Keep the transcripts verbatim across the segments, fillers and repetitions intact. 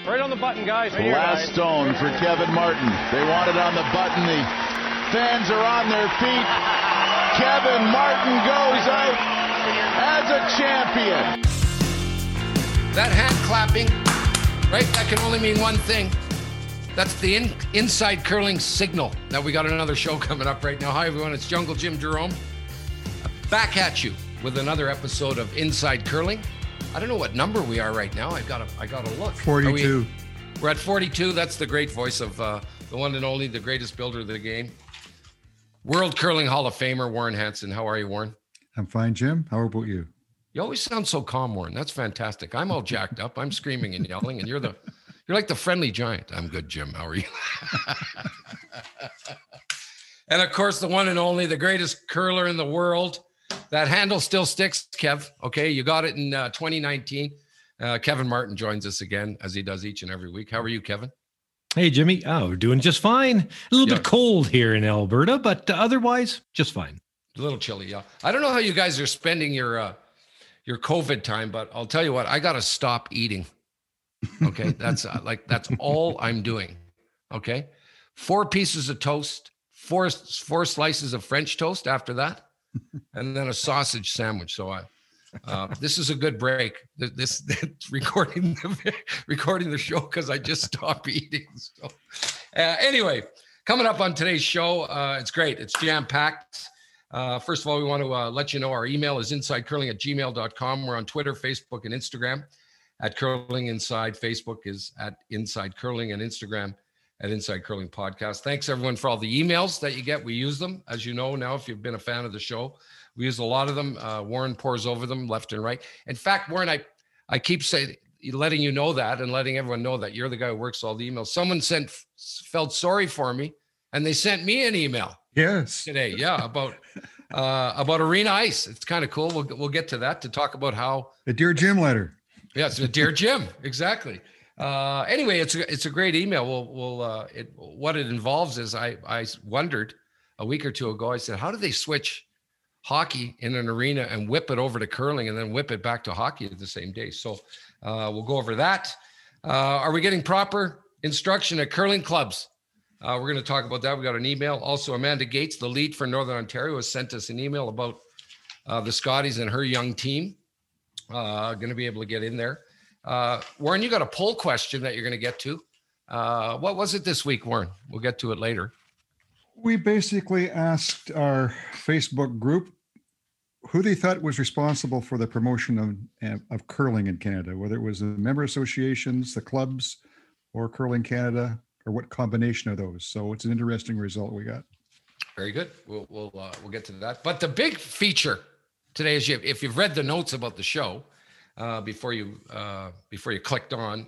Right on the button, guys. Right Last here, guys. stone for Kevin Martin. They want it on the button. The fans are on their feet. Kevin Martin goes out as a champion. That hand clapping, right? That can only mean one thing. That's the in, inside curling signal. Now we got another show coming up right now. Hi everyone, it's Jungle Jim Jerome. Back at you with another episode of Inside Curling. I don't know what number we are right now. I gotta, I gotta look. forty-two. We, we're at forty-two. That's the great voice of uh, the one and only, the greatest builder of the game, World Curling Hall of Famer Warren Hansen. How are you, Warren? I'm fine, Jim. How about you? You always sound so calm, Warren. That's fantastic. I'm all jacked up. I'm screaming and yelling, and you're the, you're like the friendly giant. I'm good, Jim. How are you? And of course, the one and only, the greatest curler in the world. That handle still sticks, Kev. Okay, you got it in uh, twenty nineteen. Uh, Kevin Martin joins us again, as he does each and every week. How are you, Kevin? Hey, Jimmy. Oh, we're doing just fine. A little Yeah. bit cold here in Alberta, but uh, otherwise, just fine. A little chilly, yeah. I don't know how you guys are spending your uh, your COVID time, but I'll tell you what, I got to stop eating. Okay, that's uh, like that's all I'm doing. Okay, four pieces of toast, four four slices of French toast after that, and then a sausage sandwich. So I, uh, this is a good break. This, this recording the recording the show because I just stopped eating. So uh, anyway, coming up on today's show, uh, it's great. It's jam packed. Uh, first of all, we want to uh, let you know our email is insidecurling at gmail dot com. We're on Twitter, Facebook, and Instagram at Curling Inside. Facebook is at Inside Curling, and Instagram at Inside Curling Podcast. Thanks, everyone, for all the emails that you get. We use them, as you know now, if you've been a fan of the show. We use a lot of them. Uh, Warren pours over them left and right. In fact, Warren, I, I keep saying, letting you know that and letting everyone know that you're the guy who works all the emails. Someone sent felt sorry for me, and they sent me an email. Yes. Today, yeah, about uh, about Arena Ice. It's kind of cool. We'll we'll get to that to talk about how The Dear Jim letter. yeah, it's a Dear Jim, exactly. Uh, anyway, it's a it's a great email. We'll we'll uh, it what it involves is I I wondered a week or two ago. I said, how do they switch hockey in an arena and whip it over to curling and then whip it back to hockey at the same day? So uh, we'll go over that. Uh, are we getting proper instruction at curling clubs? Uh, we're going to talk about that. We got an email. Also, Amanda Gates, the lead for Northern Ontario, has sent us an email about uh, the Scotties and her young team. Uh, going to be able to get in there. Uh, Warren, you got a poll question that you're going to get to. Uh, what was it this week, Warren? We'll get to it later. We basically asked our Facebook group who they thought was responsible for the promotion of, of curling in Canada, whether it was the member associations, the clubs, or Curling Canada, or what combination of those. So it's an interesting result we got. Very good. We'll we'll uh, we'll get to that. But the big feature today is you, if you've read the notes about the show uh, before you uh, before you clicked on,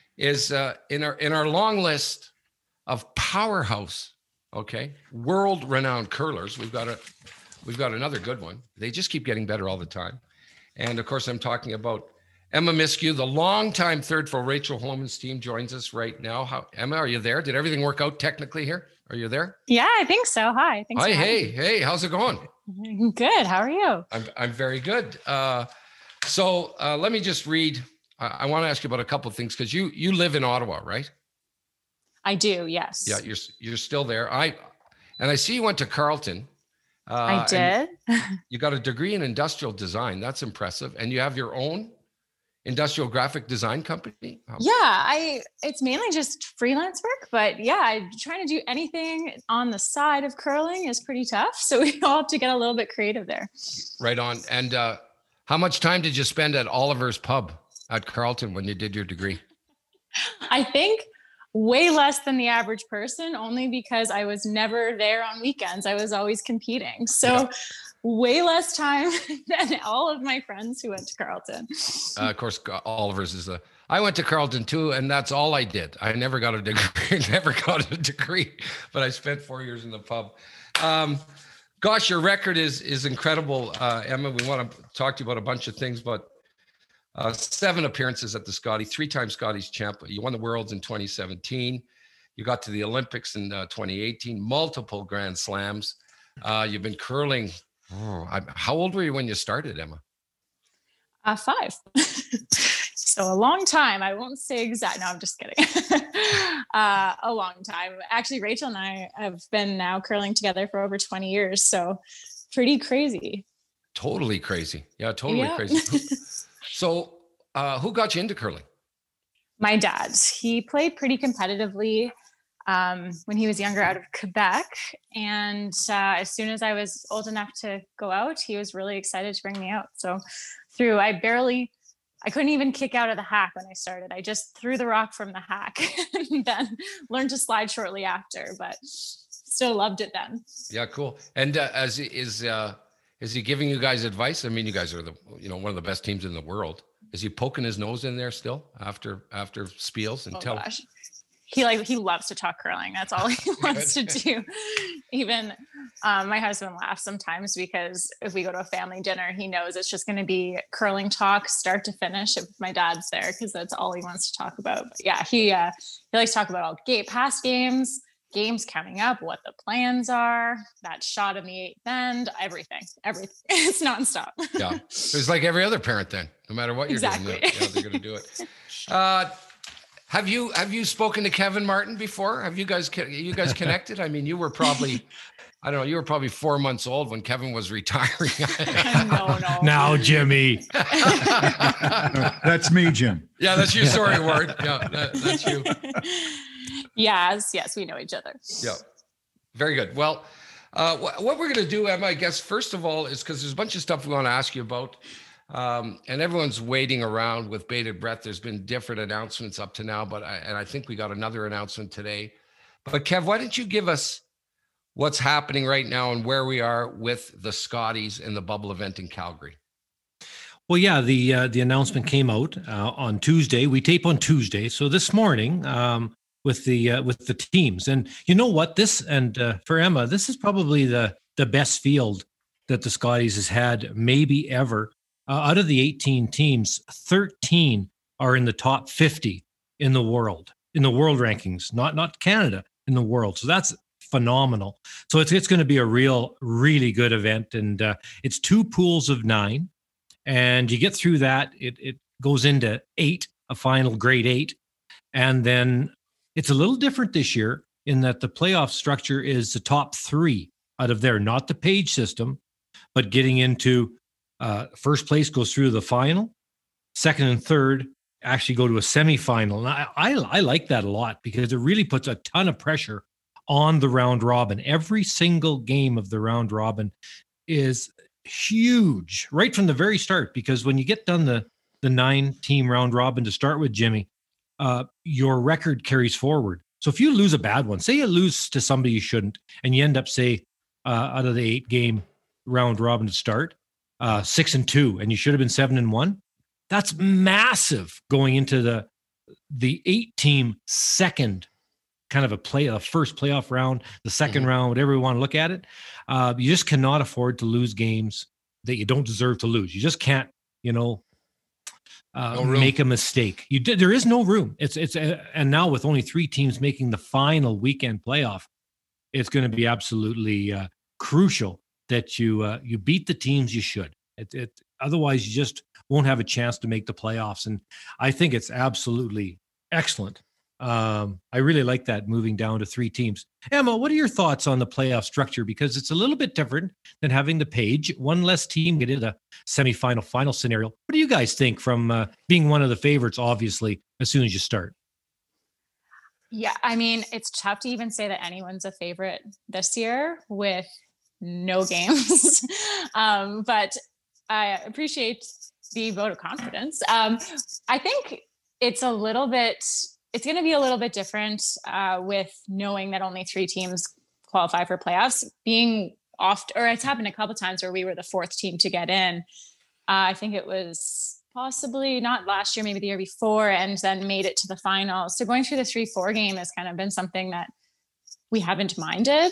is uh, in our in our long list of powerhouse, okay, world-renowned curlers. We've got a we've got another good one. They just keep getting better all the time. And of course, I'm talking about Emma Miskew, the longtime third for Rachel Holman's team, joins us right now. How, Emma, are you there? Did everything work out technically here? Are you there? Yeah, I think so. Hi. Thanks. Hi, for having hey, hey, how's it going? me. Good. How are you? I'm I'm very good. Uh, so uh, let me just read. I, I want to ask you about a couple of things because you you live in Ottawa, right? I do. Yes. Yeah, you're you're still there. I and I see you went to Carleton. Uh, I did. You got a degree in industrial design. That's impressive. And you have your own industrial graphic design company? How- Yeah, I it's mainly just freelance work, but yeah, I trying to do anything on the side of curling is pretty tough. So we all have to get a little bit creative there. Right on. And uh, how much time did you spend at Oliver's Pub at Carleton when you did your degree? I think way less than the average person, only because I was never there on weekends. I was always competing. So Yeah. way less time than all of my friends who went to Carleton. Uh, of course, Oliver's is a. I went to Carleton too, and that's all I did. I never got a degree. Never got a degree, but I spent four years in the pub. Um, gosh, your record is is incredible, uh, Emma. We want to talk to you about a bunch of things, but uh, seven appearances at the Scotty, three-time Scotties champ. You won the Worlds in twenty seventeen. You got to the Olympics in uh, twenty eighteen. Multiple Grand Slams. Uh, you've been curling. Oh, I, how old were you when you started, Emma? Uh, five. So So a long time. I won't say exact. No, I'm just kidding. uh, a long time. Actually, Rachel and I have been now curling together for over twenty years. So pretty crazy. Totally crazy. Yeah, totally Yeah. crazy. So uh, who got you into curling? My dad. He played pretty competitively um, when he was younger out of Quebec. And uh, as soon as I was old enough to go out, he was really excited to bring me out. So through, I barely, I couldn't even kick out of the hack when I started. I just threw the rock from the hack and then learned to slide shortly after, but still loved it then. Yeah, cool. And uh, as he is, uh, is he giving you guys advice? I mean, you guys are the, you know, one of the best teams in the world. Is he poking his nose in there still after after spiels and Oh, tell? gosh. He like he loves to talk curling. That's all he wants to do. Even um, my husband laughs sometimes because if we go to a family dinner, he knows it's just going to be curling talk, start to finish, if my dad's there, because that's all he wants to talk about. But yeah, he uh, he likes to talk about all gate past games, games coming up, what the plans are, that shot in the eighth end, everything, everything. It's nonstop. Yeah, it's like every other parent then. No matter what you're Exactly. doing, yeah, they're going to do it. Uh, Have you have you spoken to Kevin Martin before? Have you guys you guys connected? I mean, you were probably, I don't know, you were probably four months old when Kevin was retiring. no, no. Now, Jimmy. That's me, Jim. Yeah, that's you. Sorry, Ward. Yeah, that, that's you. Yes, yes, we know each other. Yeah, very good. Well, uh, wh- what we're going to do, Emma, I guess, first of all, is because there's a bunch of stuff we want to ask you about. Um, and everyone's waiting around with bated breath. There's been different announcements up to now, but I, and I think we got another announcement today. But Kev, why don't you give us what's happening right now and where we are with the Scotties and the bubble event in Calgary? Well, yeah, the uh, the announcement came out uh, on Tuesday. We tape on Tuesday, so this morning um, with the uh, with the teams. And you know what? This and uh, for Emma, this is probably the the best field that the Scotties has had maybe ever. Uh, out of the eighteen teams, thirteen are in the top fifty in the world, in the world rankings, not not Canada, in the world. So that's phenomenal. So it's it's going to be a real, really good event. And uh, it's two pools of nine. And you get through that, it it goes into eight, a final grade eight. And then it's a little different this year in that the playoff structure is the top three out of there, not the page system, but getting into Uh, first place goes through the final. Second and third actually go to a semifinal. And I, I, I like that a lot because it really puts a ton of pressure on the round robin. Every single game of the round robin is huge right from the very start, because when you get done the, the nine team round robin to start with, Jimmy, uh, your record carries forward. So if you lose a bad one, say you lose to somebody you shouldn't, and you end up, say, uh, out of the eight game round robin to start, Uh, six and two, and you should have been seven and one. That's massive going into the the eight team second kind of a play, the first playoff round, the second mm-hmm. round, whatever you want to look at it. Uh, you just cannot afford to lose games that you don't deserve to lose. You just can't, you know, uh, no make a mistake. You did. There is no room. It's it's uh, and now with only three teams making the final weekend playoff, it's going to be absolutely uh, crucial that you uh, you beat the teams you should. It, it otherwise you just won't have a chance to make the playoffs. And I think it's absolutely excellent. Um, I really like that, moving down to three teams. Emma, what are your thoughts on the playoff structure? Because it's a little bit different than having the page. One less team get into the semifinal final scenario. What do you guys think from uh, being one of the favorites, obviously, as soon as you start? Yeah, I mean, it's tough to even say that anyone's a favorite this year with no games. um, but I appreciate the vote of confidence. Um, I think it's a little bit, it's going to be a little bit different uh, with knowing that only three teams qualify for playoffs. Being off, or it's happened a couple of times where we were the fourth team to get in. Uh, I think it was possibly not last year, maybe the year before, and then made it to the final. So going through the three four game has kind of been something that we haven't minded.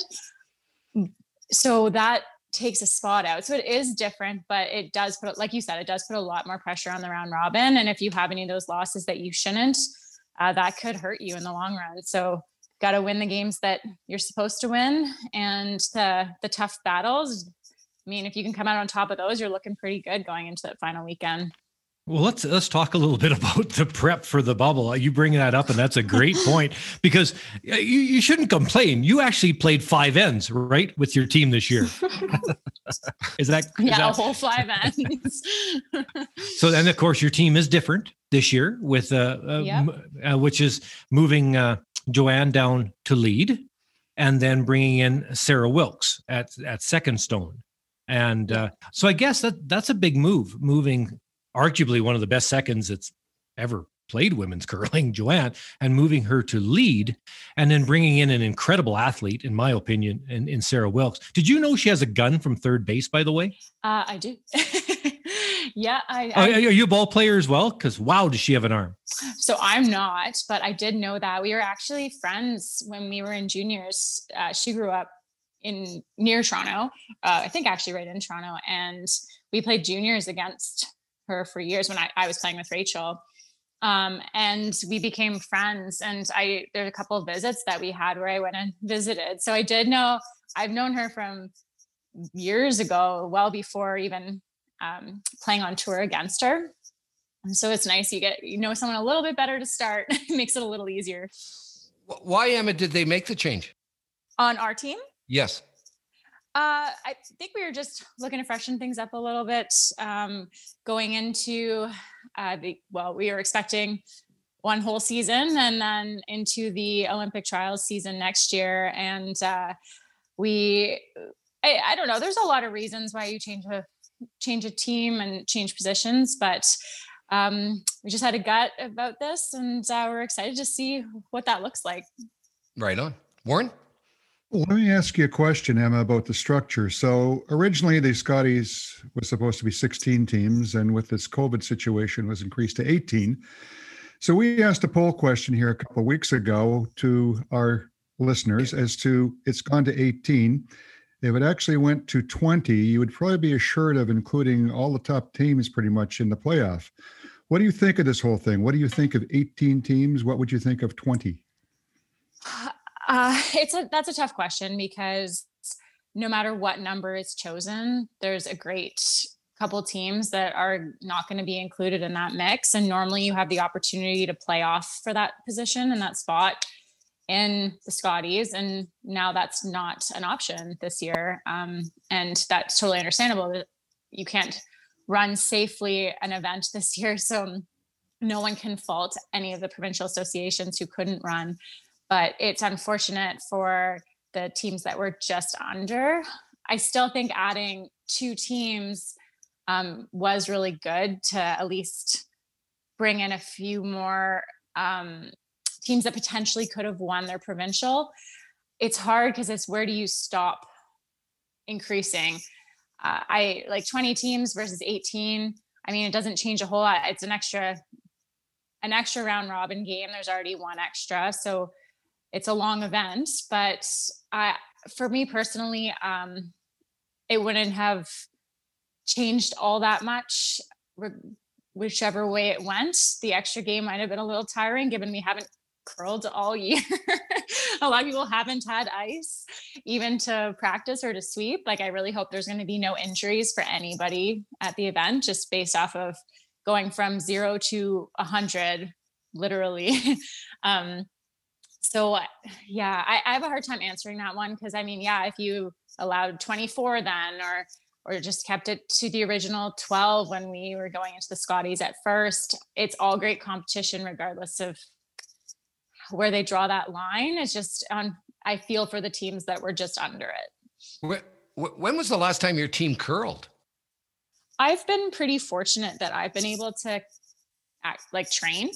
So that takes a spot out. So it is different, but it does put, like you said, it does put a lot more pressure on the round robin. And if you have any of those losses that you shouldn't, uh, that could hurt you in the long run. So got to win the games that you're supposed to win, and the the tough battles. I mean, if you can come out on top of those, you're looking pretty good going into that final weekend. Well, let's let's talk a little bit about the prep for the bubble. You bring that up, and that's a great point because you, you shouldn't complain. You actually played five ends, right, with your team this year. Is that yeah, is that... a whole five ends? So, and of course, your team is different this year, with uh, uh, Yep. uh which is moving uh, Joanne down to lead, and then bringing in Sarah Wilkes at at second stone, and uh, so I guess that that's a big move, moving arguably one of the best seconds that's ever played women's curling, Joanne, and moving her to lead, and then bringing in an incredible athlete, in my opinion, in, in Sarah Wilkes. Did you know she has a gun from third base, by the way? Uh, I do. yeah. I, I, I, are you a ball player as well? Because wow, does she have an arm? So I'm not, but I did know that. We were actually friends when we were in juniors. Uh, she grew up in near Toronto, uh, I think actually right in Toronto, and we played juniors against her for years when I, I was playing with Rachel. Um, and we became friends. And I, there's a couple of visits that we had where I went and visited. So I did know, I've known her from years ago, well before even um, playing on tour against her. And so it's nice you get, you know, someone a little bit better to start. It makes it a little easier. Why, Emma, did they make the change? On our team? Yes. Uh, I think we were just looking to freshen things up a little bit, um, going into uh, the, well, we were expecting one whole season and then into the Olympic trials season next year. And uh, we, I, I don't know, there's a lot of reasons why you change a, change a team and change positions, but um, we just had a gut about this, and uh, we're excited to see what that looks like. Right on. Warren? Well, let me ask you a question, Emma, about the structure. So originally the Scotties was supposed to be sixteen teams, and with this COVID situation was increased to eighteen. So we asked a poll question here a couple of weeks ago to our listeners as to, it's gone to eighteen. If it actually went to twenty, you would probably be assured of including all the top teams pretty much in the playoff. What do you think of this whole thing? What do you think of eighteen teams? What would you think of twenty? Uh, it's a, that's a tough question, because no matter what number is chosen, there's a great couple teams that are not going to be included in that mix. And normally you have the opportunity to play off for that position and that spot in the Scotties. And now that's not an option this year. Um, and that's totally understandable. You can't run safely an event this year. So no one can fault any of the provincial associations who couldn't run. But it's unfortunate for the teams that were just under. I still think adding two teams um, was really good to at least bring in a few more um, teams that potentially could have won their provincial. It's hard because it's, where do you stop increasing? Uh, I like twenty teams versus eighteen. I mean, it doesn't change a whole lot. It's an extra, an extra round robin game. There's already one extra. So it's a long event, but I, for me personally, um, it wouldn't have changed all that much, whichever way it went. The extra game might have been a little tiring, given we haven't curled all year. A lot of people haven't had ice even to practice or to sweep. Like, I really hope there's going to be no injuries for anybody at the event, just based off of going from zero to a hundred, literally. um, So yeah, I, I have a hard time answering that one, because I mean, yeah, if you allowed twenty-four then, or or just kept it to the original twelve when we were going into the Scotties at first, it's all great competition regardless of where they draw that line. It's just, um, I feel for the teams that were just under it. When was the last time your team curled? I've been pretty fortunate that I've been able to act, like train.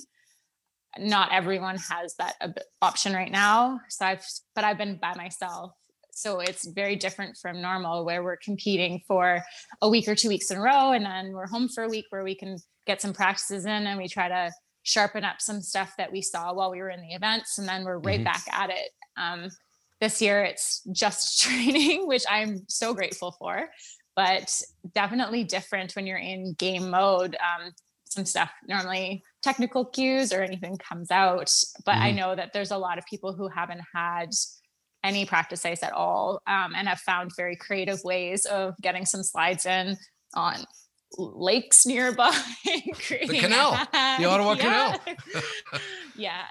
Not everyone has that option right now. So I've, but I've been by myself. So it's very different from normal, where we're competing for a week or two weeks in a row, and then we're home for a week where we can get some practices in, and we try to sharpen up some stuff that we saw while we were in the events. And then we're right mm-hmm. back at it. Um, this year it's just training, which I'm so grateful for, but definitely different when you're in game mode. Um, some stuff, normally technical cues or anything comes out, but mm-hmm. I know that there's a lot of people who haven't had any practice ice at all, um, and have found very creative ways of getting some slides in on lakes nearby. The canal, the Ottawa yeah. Canal. yeah.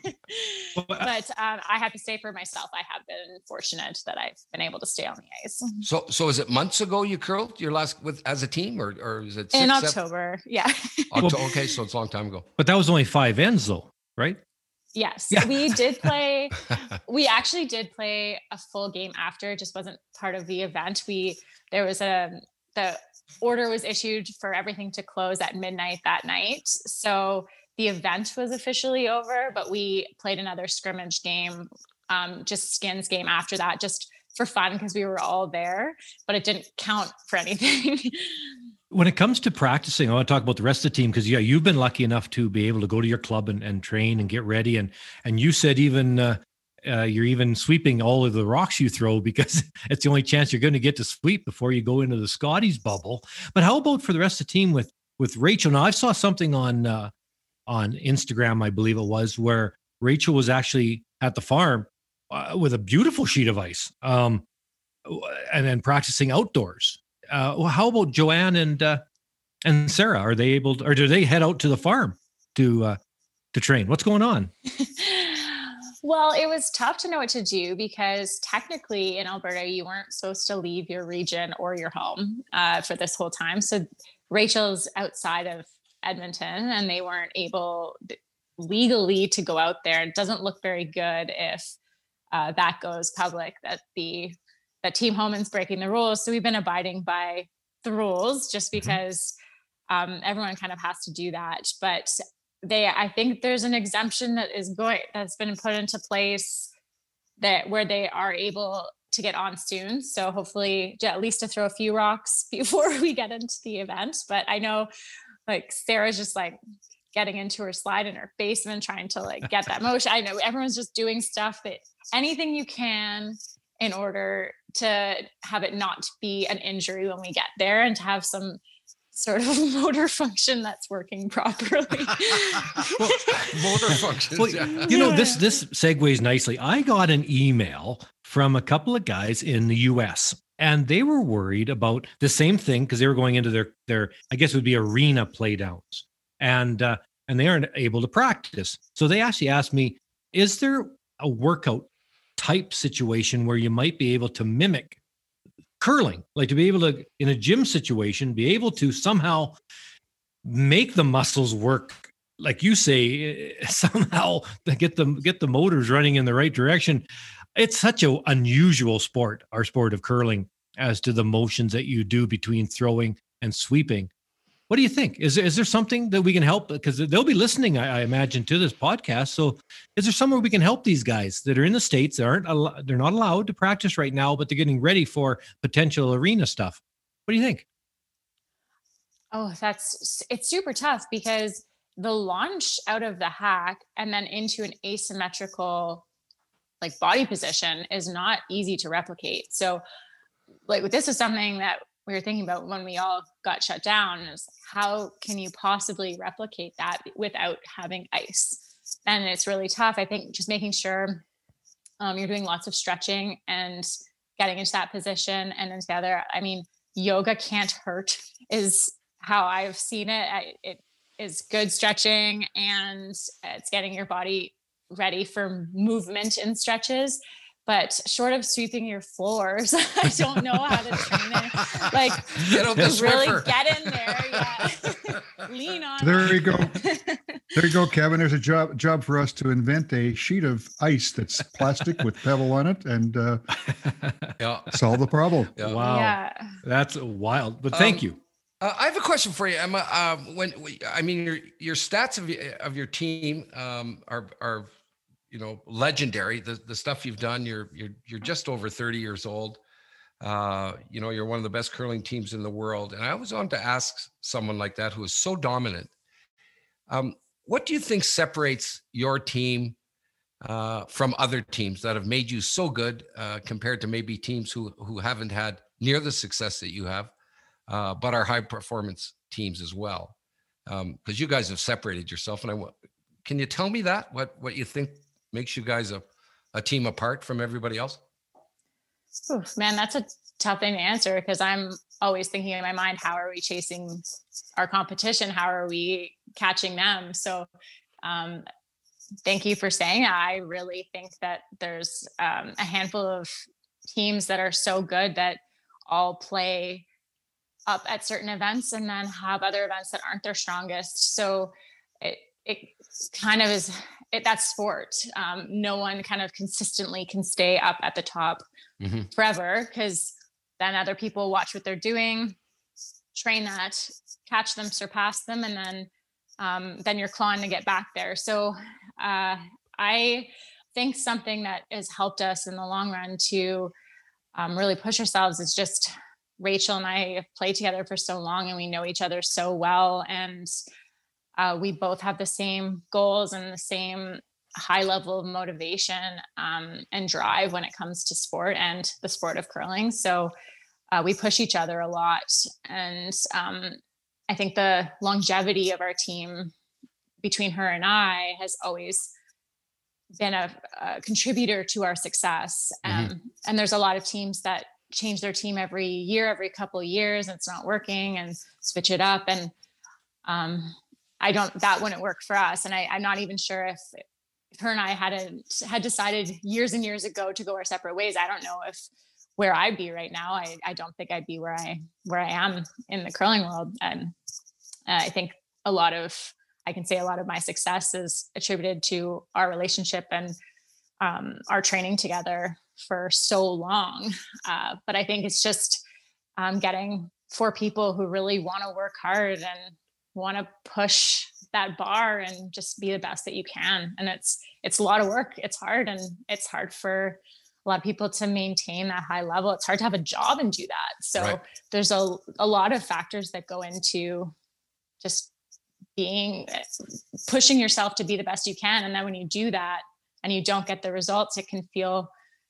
But um, I have to say for myself, I have been fortunate that I've been able to stay on the ice. So, so is it months ago you curled your last with as a team, or or is it six, in seven? October? Yeah. October, okay, so it's a long time ago. But that was only five ends, though, right? Yes, Yeah. we did play. We actually did play a full game after. It just wasn't part of the event. We there was a the order was issued for everything to close at midnight that night. So the event was officially over, but we played another scrimmage game, um, just skins game after that, just for fun because we were all there. But it didn't count for anything. When it comes to practicing, I want to talk about the rest of the team because yeah, you've been lucky enough to be able to go to your club and, and train and get ready. And and you said even uh, uh, you're even sweeping all of the rocks you throw because it's the only chance you're going to get to sweep before you go into the Scotties bubble. But how about for the rest of the team with with Rachel? Now I saw something on uh, on Instagram, I believe it was, where Rachel was actually at the farm uh, with a beautiful sheet of ice, um, and then practicing outdoors. Uh, well, how about Joanne and uh, and Sarah? Are they able to, or do they head out to the farm to uh, to train? What's going on? Well, it was tough to know what to do because technically in Alberta, you weren't supposed to leave your region or your home uh, for this whole time. So Rachel's outside of Edmonton and they weren't able legally to go out there. It doesn't look very good if uh, that goes public, that the that Team Homan's breaking the rules. So we've been abiding by the rules just because mm-hmm. um, everyone kind of has to do that. But they, I think there's an exemption that is going, that's been put into place that where they are able to get on soon. So hopefully at least to throw a few rocks before we get into the event. But I know like Sarah's just like getting into her slide in her basement, trying to like get that motion. I know everyone's just doing stuff that anything you can in order to have it not be an injury when we get there and to have some sort of motor function that's working properly. well, motor functions. Well, yeah. You know, this this segues nicely. I got an email from a couple of guys in the U S and they were worried about the same thing because they were going into their their I guess it would be arena playdowns and uh, and they aren't able to practice. So they actually asked me, "Is there a workout type situation where you might be able to mimic curling, like to be able to, in a gym situation, be able to somehow make the muscles work, like you say, somehow to get them, get the motors running in the right direction?" It's such an unusual sport, our sport of curling, as to the motions that you do between throwing and sweeping. What do you think? Is there, is there something that we can help? Because they'll be listening, I, I imagine, to this podcast. So is there somewhere we can help these guys that are in the States? They aren't, al- they're not allowed to practice right now, but they're getting ready for potential arena stuff. What do you think? Oh, that's, it's super tough because the launch out of the hack and then into an asymmetrical like body position is not easy to replicate. So like this is something that we were thinking about when we all got shut down, is how can you possibly replicate that without having ice? And it's really tough. I think just making sure um, you're doing lots of stretching and getting into that position. And then the other, I mean, yoga can't hurt is how I've seen it. I, it is good stretching and it's getting your body ready for movement in stretches. But short of sweeping your floors, I don't know how to train it. Like, Get out the really Swiffer. get in there. Yeah. Lean on There it. you go. There you go, Kevin. There's a job job for us to invent a sheet of ice that's plastic with pebble on it and uh, Yeah. solve the problem. Yeah. Wow. Yeah. That's wild, but thank Um, you. Uh, I have a question for you, Emma. Uh, when we, I mean, your your stats of y- of your team um, are are you know legendary. The the stuff you've done. You're you're you're just over thirty years old. Uh, you know, you're one of the best curling teams in the world. And I always wanted to ask someone like that who is so dominant. Um, what do you think separates your team uh, from other teams that have made you so good uh, compared to maybe teams who who haven't had near the success that you have? Uh, but are high performance teams as well, because um, you guys have separated yourself. And I want, can you tell me that what what you think makes you guys a, a team apart from everybody else? Oof, man, that's a tough thing to answer because I'm always thinking in my mind, how are we chasing our competition? How are we catching them? So um, thank you for saying that. I really think that there's um, a handful of teams that are so good that all play up at certain events and then have other events that aren't their strongest. So it, it kind of is, it, that's sport. Um, no one kind of consistently can stay up at the top mm-hmm. forever, because then other people watch what they're doing, train that, catch them, surpass them, and then um, then you're clawing to get back there. So uh, I think something that has helped us in the long run to um, really push ourselves is just Rachel and I have played together for so long and we know each other so well. And uh, we both have the same goals and the same high level of motivation um, and drive when it comes to sport and the sport of curling. So uh, we push each other a lot. And um, I think the longevity of our team between her and I has always been a, a contributor to our success. Um, mm-hmm. And there's a lot of teams that change their team every year, every couple of years, and it's not working, and switch it up. And um, I don't, that wouldn't work for us. And I, I'm not even sure if, if her and I had a, had decided years and years ago to go our separate ways. I don't know if where I'd be right now. I, I don't think I'd be where I, where I am in the curling world. And uh, I think a lot of, I can say a lot of my success is attributed to our relationship and um, our training together for so long. Uh, but I think it's just um, getting for people who really want to work hard and want to push that bar and just be the best that you can. And it's, it's a lot of work. It's hard. And it's hard for a lot of people to maintain that high level. It's hard to have a job and do that. So right. there's a, a lot of factors that go into just being, pushing yourself to be the best you can. And then when you do that and you don't get the results, it can feel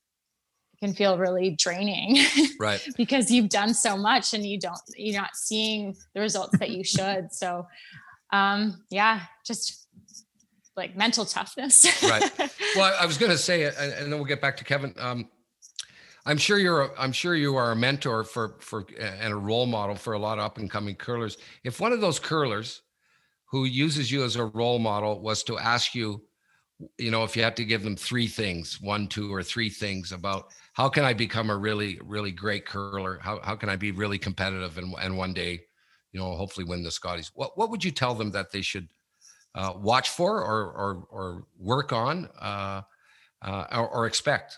can feel really draining, right? Because you've done so much and you don't, you're not seeing the results that you should. So, um, yeah, just like mental toughness. Right. Well, I was going to say, and then we'll get back to Kevin. Um, I'm sure you're, a, I'm sure you are a mentor for, for, and a role model for a lot of up and coming curlers. If one of those curlers who uses you as a role model was to ask you, you know, if you had to give them three things, one, two, or three things about how can I become a really, really great curler? How how can I be really competitive and and one day, you know, hopefully win the Scotties? What what would you tell them that they should uh, watch for or or or work on uh, uh, or, or expect?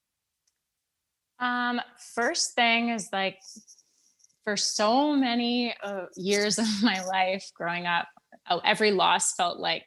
Um, first thing is like, for so many uh, years of my life growing up, oh, every loss felt like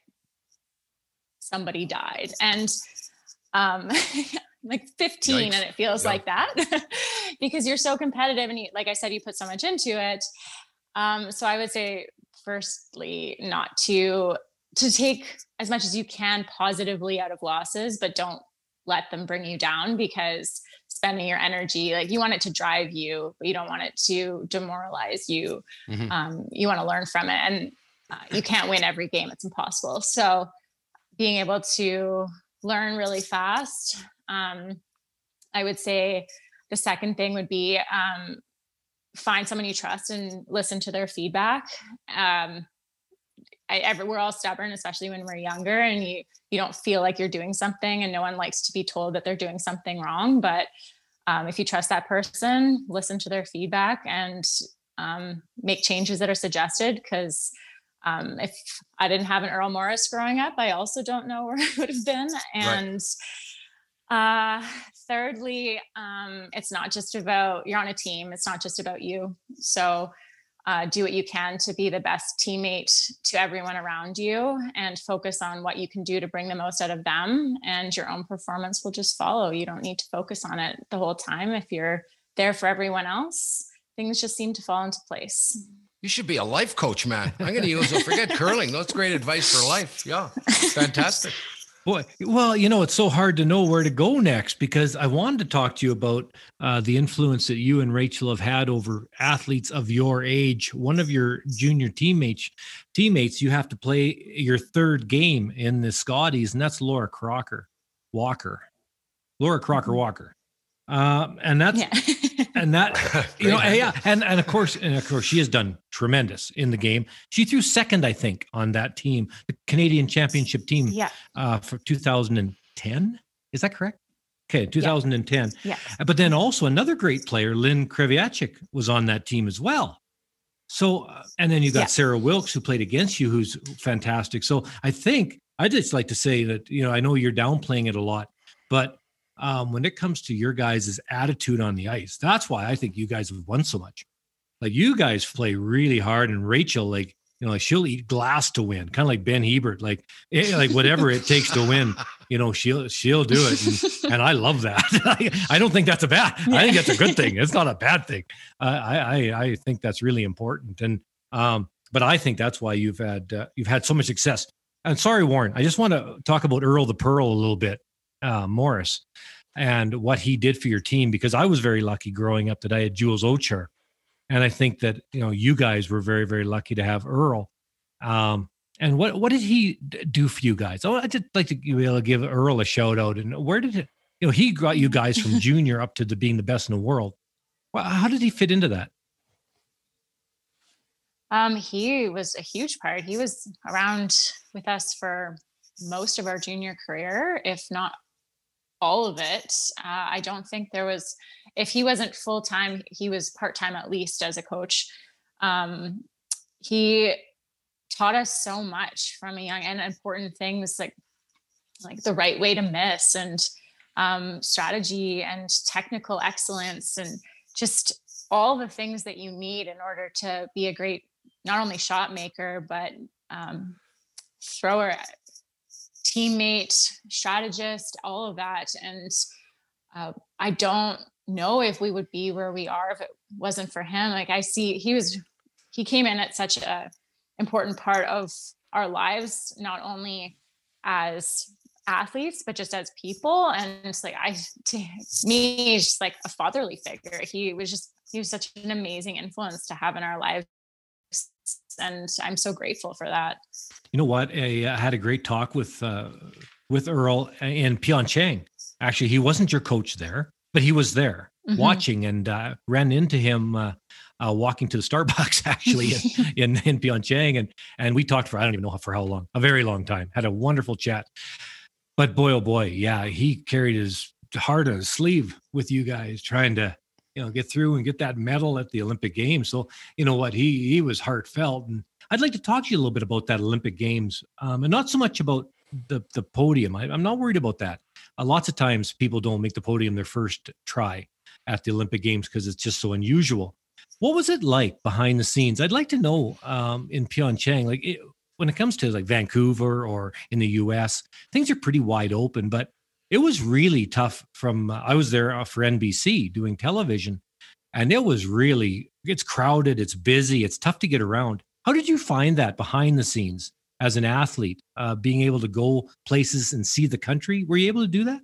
somebody died. And um, like fifteen, Yikes. And it feels yeah. like that because you're so competitive. And you, like I said, you put so much into it. Um, so I would say, firstly, not to, to take as much as you can positively out of losses, but don't let them bring you down, because spending your energy, like you want it to drive you, but you don't want it to demoralize you. Mm-hmm. Um, you want to learn from it, and uh, you can't win every game. It's impossible. So being able to learn really fast. Um, I would say the second thing would be um, find someone you trust and listen to their feedback. Um, I, ever, we're all stubborn, especially when we're younger, and you you don't feel like you're doing something, and no one likes to be told that they're doing something wrong. But um, if you trust that person, listen to their feedback and um, make changes that are suggested, because Um, if I didn't have an Earl Morris growing up, I also don't know where I would have been. And right. uh, thirdly, um, it's not just about, you're on a team. It's not just about you. So uh, do what you can to be the best teammate to everyone around you, and focus on what you can do to bring the most out of them, and your own performance will just follow. You don't need to focus on it the whole time. If you're there for everyone else, things just seem to fall into place. You should be a life coach, man. I'm going to use it. Forget curling. That's great advice for life. Yeah. Fantastic. Boy, well, you know, it's so hard to know where to go next, because I wanted to talk to you about uh, the influence that you and Rachel have had over athletes of your age. One of your junior teammates, teammates, you have to play your third game in the Scotties, and that's Laura Crocker Walker. Laura Crocker Walker. Uh, and that's, yeah. and that, you know, yeah. And, and of course, and of course, she has done tremendous in the game. She threw second, I think, on that team, the Canadian Championship team Yeah. uh, for two thousand ten. Is that correct? Okay, two thousand ten. Yeah. But then also another great player, Lynn Kreviachik, was on that team as well. So, uh, and then you got Yeah. Sarah Wilkes, who played against you, who's fantastic. So I think I'd just like to say that, you know, I know you're downplaying it a lot, but um, when it comes to your guys' attitude on the ice, that's why I think you guys have won so much. Like, you guys play really hard, and Rachel, like, you know, like, she'll eat glass to win, kind of like Ben Hebert, like, eh, like whatever it takes to win, you know, she'll, she'll do it. And, and I love that. I, I don't think that's a bad, I think that's a good thing. It's not a bad thing. Uh, I, I, I think that's really important. And, um, but I think that's why you've had, uh, you've had so much success. And sorry, Warren, I just want to talk about Earl the Pearl a little bit, uh, Morris, and what he did for your team, because I was very lucky growing up that I had Jules Ochar. And I think that, you know, you guys were very, very lucky to have Earl. Um, and what, what did he d- do for you guys? Oh, I'd just like to be able to give Earl a shout out. And where did it, you know, he got you guys from junior up to the, being the best in the world. Well, how did he fit into that? Um, he was a huge part. He was around with us for most of our junior career, if not all of it. Uh, I don't think there was, if he wasn't full-time, he was part-time at least as a coach. Um, he taught us so much from a young, and important things like, like the right way to miss, and um, strategy and technical excellence, and just all the things that you need in order to be a great, not only shot maker, but um, thrower, teammate, strategist, all of that. And uh, I don't know if we would be where we are if it wasn't for him. Like, I see he was, he came in at such a important part of our lives, not only as athletes, but just as people. And it's like, I, to me, he's just like a fatherly figure. He was just, he was such an amazing influence to have in our lives. And I'm so grateful for that. You know what? I, I had a great talk with uh, with Earl in Pyeongchang. Actually, he wasn't your coach there, but he was there mm-hmm. watching, and uh, ran into him uh, uh, walking to the Starbucks actually in, in in Pyeongchang, and and we talked for I don't even know for how long, a very long time. Had a wonderful chat. But boy, oh boy, yeah, he carried his heart on his sleeve with you guys, trying to, you know, get through and get that medal at the Olympic Games. So, you know what, he he was heartfelt. And I'd like to talk to you a little bit about that Olympic Games, um, and not so much about the the podium. I, I'm not worried about that. Uh, lots of times people don't make the podium their first try at the Olympic Games because it's just so unusual. What was it like behind the scenes? I'd like to know um, in Pyeongchang, like it, when it comes to like Vancouver or in the U S, things are pretty wide open, but it was really tough from, uh, I was there for N B C doing television, and it was really, it's crowded, it's busy, it's tough to get around. How did you find that behind the scenes as an athlete, uh, being able to go places and see the country? Were you able to do that?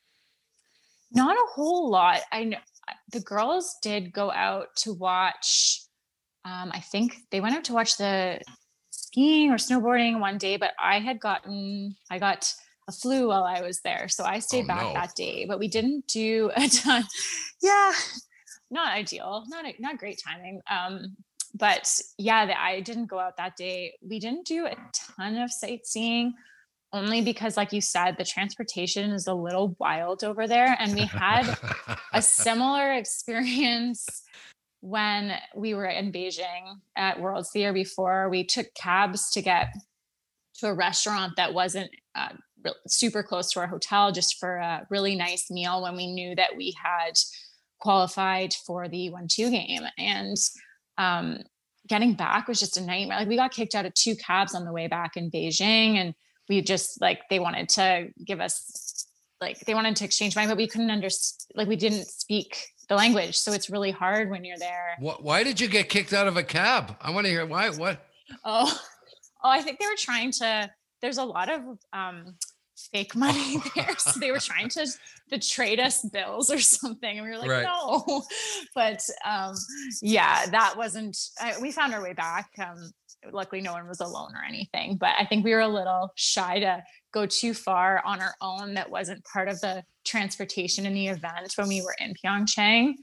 Not a whole lot. I know the girls did go out to watch, um, I think they went out to watch the skiing or snowboarding one day, but I had gotten, I got a flu while I was there. So I stayed oh, back no. that day, but we didn't do a ton. Yeah, not ideal, not, not great timing. Um, but yeah, the, I didn't go out that day. We didn't do a ton of sightseeing, only because, like you said, the transportation is a little wild over there. And we had a similar experience when we were in Beijing at Worlds the year before. We took cabs to get to a restaurant that wasn't uh, super close to our hotel, just for a really nice meal when we knew that we had qualified for the one two game. And um, getting back was just a nightmare. Like, we got kicked out of two cabs on the way back in Beijing, and we just like, they wanted to give us, like, they wanted to exchange money, but we couldn't understand, like, we didn't speak the language. So it's really hard when you're there. What, why did you get kicked out of a cab? I want to hear why, what? Oh, oh, I think they were trying to, there's a lot of um, fake money there. So they were trying to, to trade us bills or something. And we were like, right. no, but um, yeah, that wasn't, I, we found our way back. Um, luckily no one was alone or anything, but I think we were a little shy to go too far on our own. That wasn't part of the transportation in the event when we were in Pyeongchang.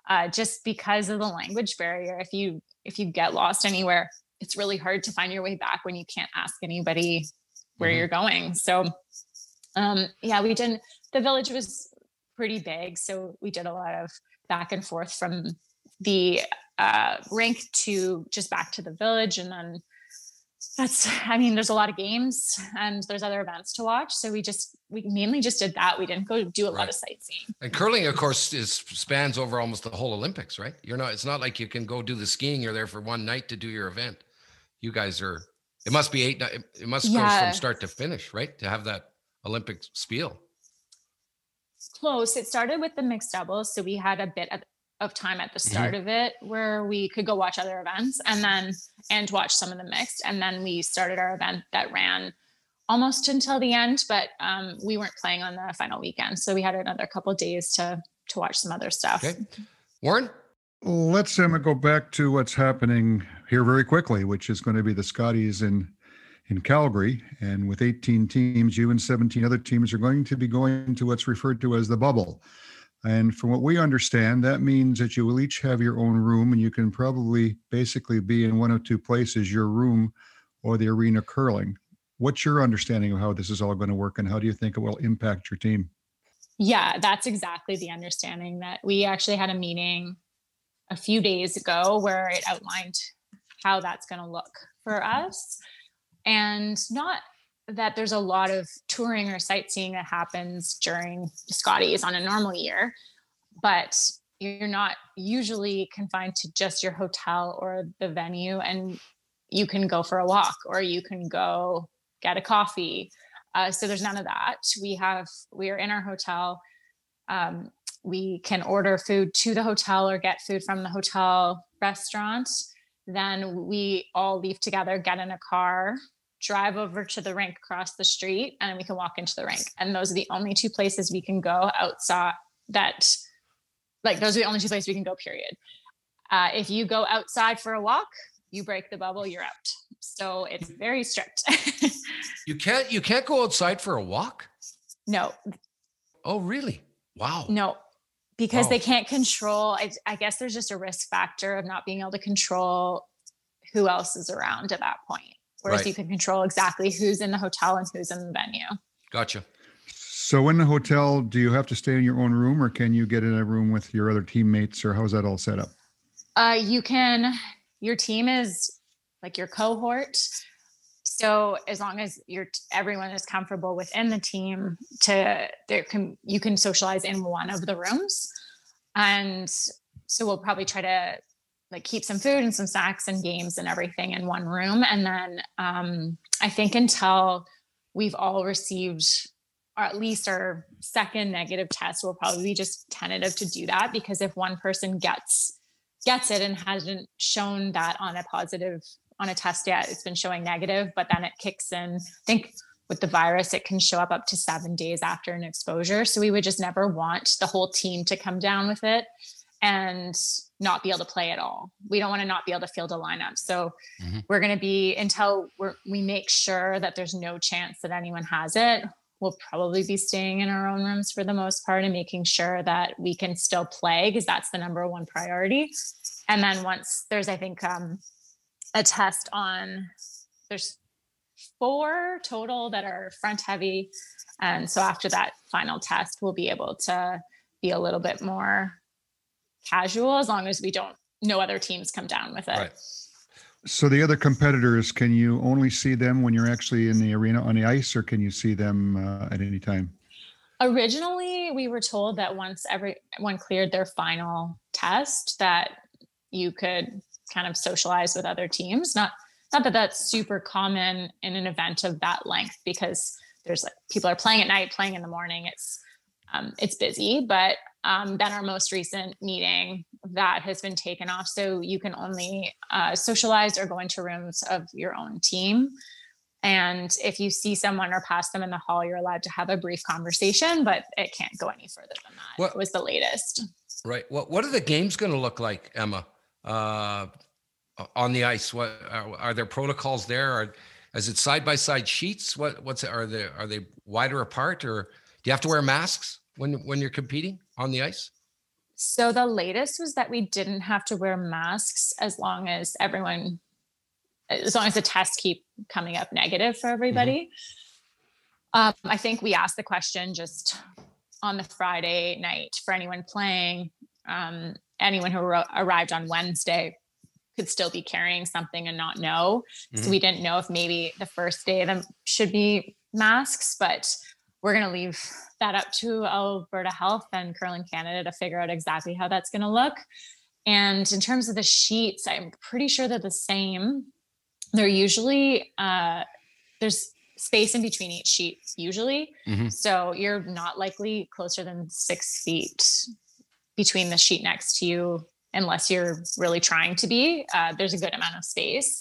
uh, just because of the language barrier. If you if you get lost anywhere, it's really hard to find your way back when you can't ask anybody where mm-hmm. you're going. So um, yeah, we didn't, the village was pretty big. So we did a lot of back and forth from the uh, rink to just back to the village. And then that's, I mean, there's a lot of games and there's other events to watch. So we just, we mainly just did that. We didn't go do a right. lot of sightseeing. And curling, of course, is spans over almost the whole Olympics, right? You're not, it's not like you can go do the skiing. You're there for one night to do your event. You guys are, it must be eight, it must yeah. go from start to finish, right? To have that Olympic spiel. Close. It started with the mixed doubles. So we had a bit of, of time at the start mm-hmm. of it where we could go watch other events and then, and watch some of the mixed. And then we started our event that ran almost until the end, but um, we weren't playing on the final weekend. So we had another couple of days to, to watch some other stuff. Okay. Warren? Let's um, go back to what's happening here very quickly, which is going to be the Scotties in in Calgary. And with eighteen teams, you and seventeen other teams are going to be going to what's referred to as the bubble. And from what we understand, that means that you will each have your own room and you can probably basically be in one of two places, your room or the arena curling. What's your understanding of how this is all going to work and how do you think it will impact your team? Yeah, that's exactly the understanding. That we actually had a meeting a few days ago where it outlined how that's going to look for us. And not that there's a lot of touring or sightseeing that happens during the Scotties on a normal year, but you're not usually confined to just your hotel or the venue, and you can go for a walk or you can go get a coffee. Uh, so there's none of that. We have, we are in our hotel. Um, we can order food to the hotel or get food from the hotel restaurant. Then we all leave together, get in a car, drive over to the rink across the street, and we can walk into the rink. And those are the only two places we can go outside that, like, those are the only two places we can go, period. Uh, if you go outside for a walk, you break the bubble, you're out. So it's very strict. You can't, you can't go outside for a walk? No. Oh, really? Wow. No, because wow. they can't control. I, I guess there's just a risk factor of not being able to control who else is around at that point. Whereas right. you can control exactly who's in the hotel and who's in the venue. Gotcha. So in the hotel, do you have to stay in your own room or can you get in a room with your other teammates, or how's that all set up? Uh, you can, your team is like your cohort. So as long as you're, everyone is comfortable within the team, to there can, you can socialize in one of the rooms. And so we'll probably try to like keep some food and some snacks and games and everything in one room. And then um, I think until we've all received, or at least our second negative test, we'll probably be just tentative to do that, because if one person gets gets it and hasn't shown that on a positive, on a test yet, it's been showing negative, but then it kicks in. I think with the virus, it can show up up to seven days after an exposure. So we would just never want the whole team to come down with it and not be able to play at all. We don't want to not be able to field a lineup. So mm-hmm. we're going to be, until we're, we make sure that there's no chance that anyone has it, we'll probably be staying in our own rooms for the most part and making sure that we can still play, because that's the number one priority. And then once there's, I think, um, a test on, there's four total that are front heavy. And so after that final test, we'll be able to be a little bit more casual, as long as we don't, no other teams come down with it. Right. So the other competitors, can you only see them when you're actually in the arena on the ice, or can you see them uh, at any time? Originally, we were told that once everyone cleared their final test, that you could kind of socialize with other teams. Not, not that that's super common in an event of that length, because there's like people are playing at night, playing in the morning. It's um, it's busy, but um, then our most recent meeting, that has been taken off. So you can only uh, socialize or go into rooms of your own team. And if you see someone or pass them in the hall, you're allowed to have a brief conversation, but it can't go any further than that. What, it was the latest. Right. What What are the games going to look like, Emma, uh, on the ice? What are, are there protocols there? Are, is it side by side sheets? What What's are they Are they wider apart, or do you have to wear masks when when you're competing on the ice? So the latest was that we didn't have to wear masks as long as everyone, as long as the tests keep coming up negative for everybody. Mm-hmm. Um, I think we asked the question just on the Friday night for anyone playing. Um, anyone who ar- arrived on Wednesday could still be carrying something and not know. Mm-hmm. So we didn't know if maybe the first day of them should be masks, but we're going to leave that up to Alberta Health and Curling Canada to figure out exactly how that's going to look. And in terms of the sheets, I'm pretty sure they're the same. They're usually, uh, there's space in between each sheet usually. Mm-hmm. So you're not likely closer than six feet between the sheet next to you, unless you're really trying to be. Uh, there's a good amount of space.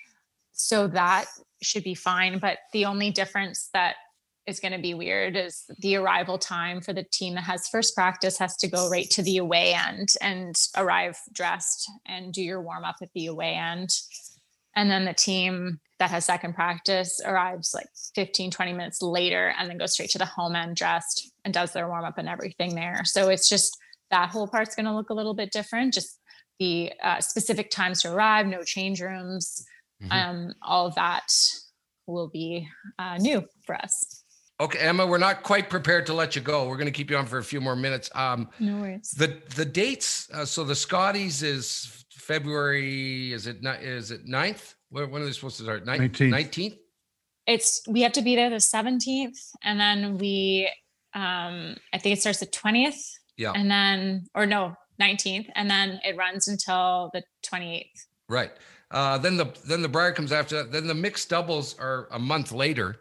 So that should be fine. But the only difference that is going to be weird is the arrival time for the team that has first practice has to go right to the away end and arrive dressed and do your warm up at the away end. And then the team that has second practice arrives like fifteen, twenty minutes later and then goes straight to the home end dressed and does their warm up and everything there. So it's just, that whole part's going to look a little bit different. Just the uh, specific times to arrive, no change rooms, mm-hmm. um, all of that will be uh, new for us. Okay, Emma, we're not quite prepared to let you go. We're going to keep you on for a few more minutes. Um, no worries. The the dates. Uh, so the Scotties is February. Is it not? Is it ninth? When, when are they supposed to start? nineteenth. It's we have to be there the seventeenth, and then we. Um, I think it starts the twentieth. Yeah. And then, or no, nineteenth, and then it runs until the twenty-eighth. Right. Uh, then the then the Brier comes after that. Then the mixed doubles are a month later.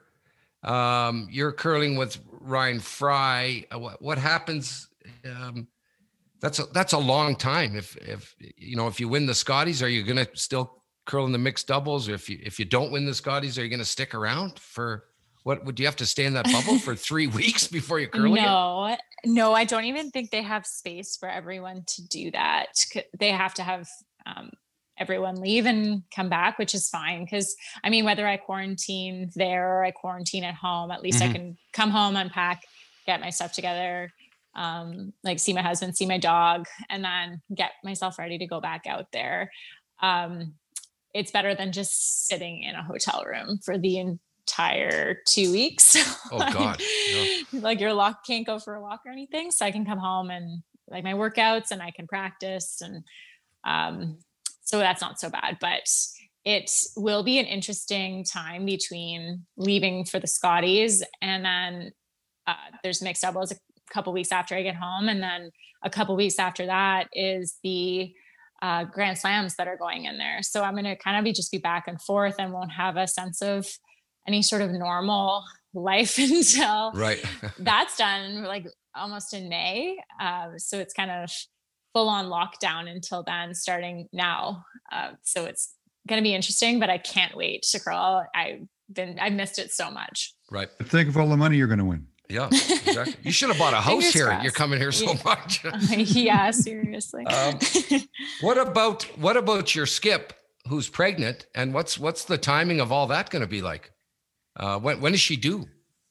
Um, you're curling with Ryan Fry. Uh, what, what happens? Um, that's a, that's a long time. If if you know if you win the Scotties, are you going to still curl in the mixed doubles? Or if you if you don't win the Scotties, are you going to stick around for? What would you have to stay in that bubble for three weeks before you curl again? No, no, I don't even think they have space for everyone to do that. They have to have um, everyone leave and come back, which is fine. Because I mean, whether I quarantine there or I quarantine at home, at least mm-hmm. I can come home, unpack, get my stuff together, um, like see my husband, see my dog, and then get myself ready to go back out there. Um, it's better than just sitting in a hotel room for the entire two weeks. Oh God. No. Like your lock can't go for a walk or anything. So I can come home and like my workouts and I can practice. And um, so that's not so bad, but it will be an interesting time between leaving for the Scotties and then uh, there's mixed doubles a couple weeks after I get home. And then a couple weeks after that is the uh, Grand Slams that are going in there. So I'm going to kind of be just be back and forth and won't have a sense of any sort of normal life until right. that's done, like almost in May. Uh, so it's kind of full on lockdown until then, starting now. Uh, so it's going to be interesting, but I can't wait to curl. I've been, I've missed it so much. Right. But think of all the money you're going to win. Yeah, exactly. You should have bought a house Fingers here. crossed. You're coming here so yeah. much. Yeah, seriously. um, what about what about your skip who's pregnant, and what's what's the timing of all that going to be like? Uh, when when is she due?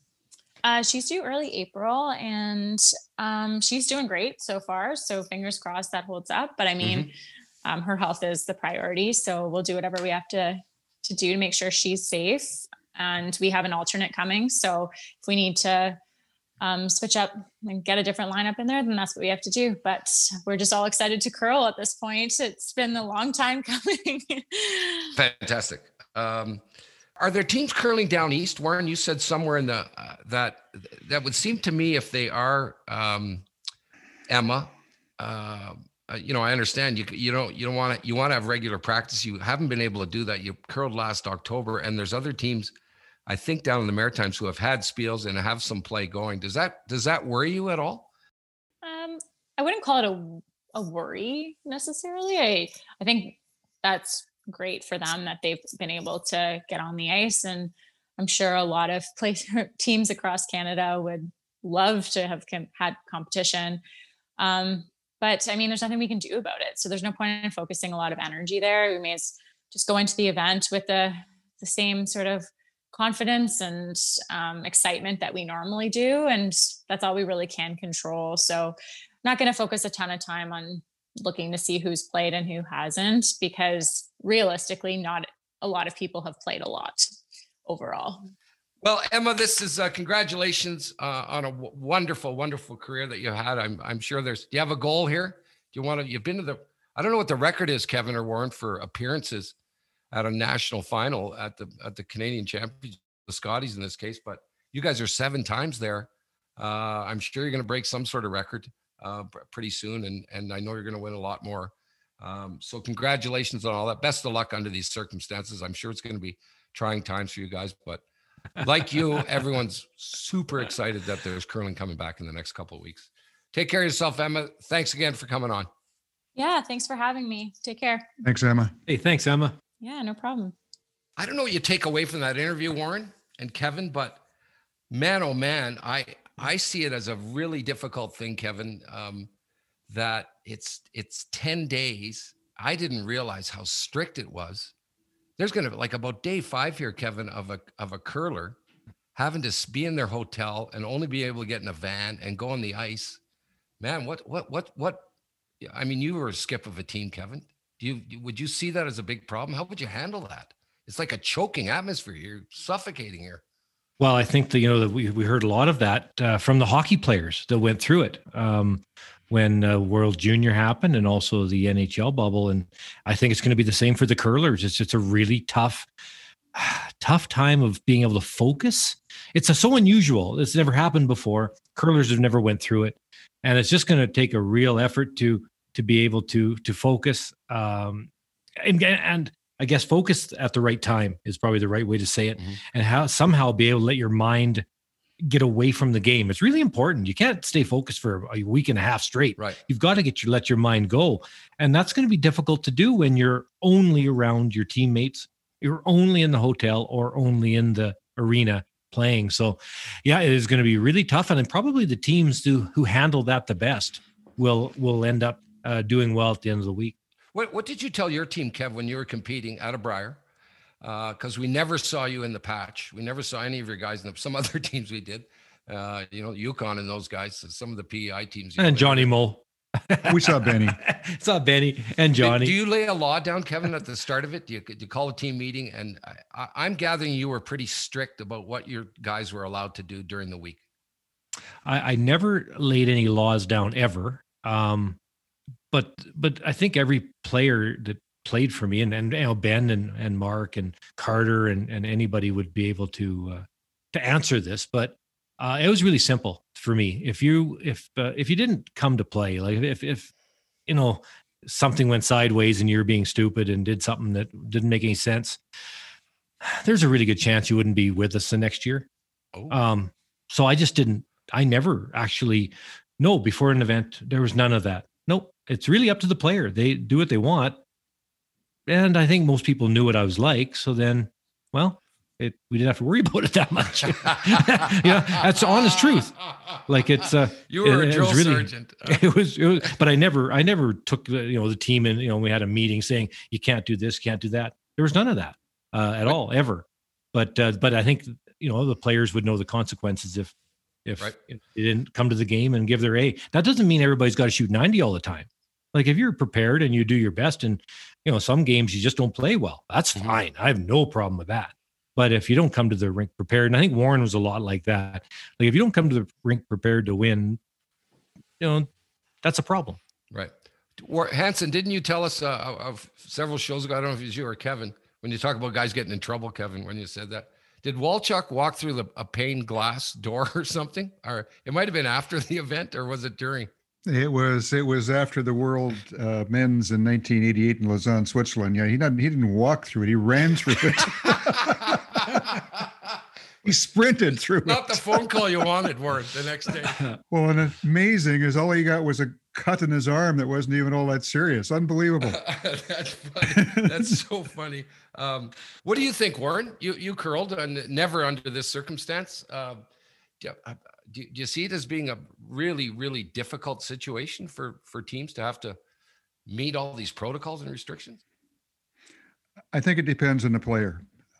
Uh, she's due early April, and um, she's doing great so far. So fingers crossed that holds up. But I mean, mm-hmm. um, her health is the priority, so we'll do whatever we have to to do to make sure she's safe. And we have an alternate coming, so if we need to um, switch up and get a different lineup in there, then that's what we have to do. But we're just all excited to curl at this point. It's been a long time coming. Fantastic. Um, Are there teams curling down east? Warren, you said somewhere in the uh, that that would seem to me if they are um, Emma. Uh, uh, you know, I understand you you don't you don't want to you want to have regular practice. You haven't been able to do that. You curled last October, and there's other teams, I think, down in the Maritimes who have had spiels and have some play going. Does that does that worry you at all? Um, I wouldn't call it a a worry necessarily. I I think that's great for them that they've been able to get on the ice, and I'm sure a lot of place teams across Canada would love to have com- had competition. Um, but I mean, there's nothing we can do about it. So there's no point in focusing a lot of energy there. We may just go into the event with the the same sort of confidence and um, excitement that we normally do, and that's all we really can control. So not going to focus a ton of time on looking to see who's played and who hasn't, because realistically, not a lot of people have played a lot overall. Well, Emma, this is uh, congratulations uh, on a w- wonderful, wonderful career that you had. I'm, I'm sure there's. Do you have a goal here? Do you want to? You've been to the. I don't know what the record is, Kevin or Warren, for appearances at a national final at the at the Canadian Championship, the Scotties in this case. But you guys are seven times there. Uh, I'm sure you're going to break some sort of record uh, pretty soon, and and I know you're going to win a lot more. Um, so congratulations on all that. Best of luck under these circumstances. I'm sure it's going to be trying times for you guys, but. Like you, everyone's super excited that there's curling coming back in the next couple of weeks. Take care of yourself, Emma. Thanks again for coming on. Yeah, thanks for having me. Take care. Thanks, Emma. Hey, thanks, Emma. Yeah, no problem. I don't know what you take away from that interview, Warren and Kevin, but man, oh man, I I see it as a really difficult thing, Kevin, um, that it's it's ten days. I didn't realize how strict it was. There's going to like about day five here, Kevin, of a of a curler having to be in their hotel and only be able to get in a van and go on the ice. Man, what what what what? I mean, you were a skip of a team, Kevin. Do you would you see that as a big problem? How would you handle that? It's like a choking atmosphere. You're suffocating here. Well, I think that, you know, that we, we heard a lot of that uh, from the hockey players that went through it um, when uh, World Junior happened and also the N H L bubble. And I think it's going to be the same for the curlers. It's just a really tough, tough time of being able to focus. It's a, so unusual. It's never happened before. Curlers have never went through it. And it's just going to take a real effort to to be able to to focus um, and, and I guess focus at the right time is probably the right way to say it, mm-hmm. and how somehow be able to let your mind get away from the game. It's really important. You can't stay focused for a week and a half straight. Right. You've got to get your, let your mind go. And that's going to be difficult to do when you're only around your teammates. You're only in the hotel or only in the arena playing. So yeah, it is going to be really tough. And then probably the teams do, who handle that the best will, will end up uh, doing well at the end of the week. What what did you tell your team, Kev, when you were competing out of Briar? Because uh, we never saw you in the patch. We never saw any of your guys in the, some other teams we did. Uh, you know, Yukon and those guys, some of the P E I teams. And Johnny Moe. We saw Benny. saw Benny and Johnny. Do, do you lay a law down, Kevin, at the start of it? Do you, do you call a team meeting? And I, I'm gathering you were pretty strict about what your guys were allowed to do during the week. I, I never laid any laws down ever. Um, But but I think every player that played for me, and, and you know, Ben and, and Mark and Carter and, and anybody would be able to uh, to answer this. But uh, it was really simple for me. If you if uh, if you didn't come to play, like if if you know something went sideways and you're being stupid and did something that didn't make any sense, there's a really good chance you wouldn't be with us the next year. Oh. Um, so I just didn't. I never actually. No, before an event, there was none of that. Nope. It's really up to the player. They do what they want. And I think most people knew what I was like. So then, well, it, we didn't have to worry about it that much. Yeah, that's the honest truth. Like it's, uh, you were it, a drill it really, sergeant. Huh? It was, it was, but I never, I never took the, you know, the team and, you know, we had a meeting saying you can't do this, can't do that. There was none of that uh, at all, ever. But, uh, but I think, you know, the players would know the consequences if, if right. they didn't come to the game and give their A. That doesn't mean everybody's got to shoot ninety all the time. Like if you're prepared and you do your best, and you know some games you just don't play well, that's mm-hmm. fine. I have no problem with that. But if you don't come to the rink prepared, and I think Warren was a lot like that. Like if you don't come to the rink prepared to win, you know that's a problem. Right. Hanson, didn't you tell us uh, of several shows ago? I don't know if it was you or Kevin when you talk about guys getting in trouble. Kevin, when you said that. Did Walchuk walk through the, a pane glass door or something? Or it might have been after the event, or was it during? It was it was after the World uh, Men's in nineteen eighty-eight in Lausanne, Switzerland. Yeah, he didn't he didn't walk through it. He ran through it. He sprinted through Not it. Not the phone call you wanted, Warren, the next day. Well, and amazing is all he got was a cut in his arm that wasn't even all that serious. Unbelievable. That's funny. That's so funny. Um, what do you think, Warren? You you curled and never under this circumstance. Uh, do, uh, do, do you see it as being a really, really difficult situation for, for teams to have to meet all these protocols and restrictions? I think it depends on the player.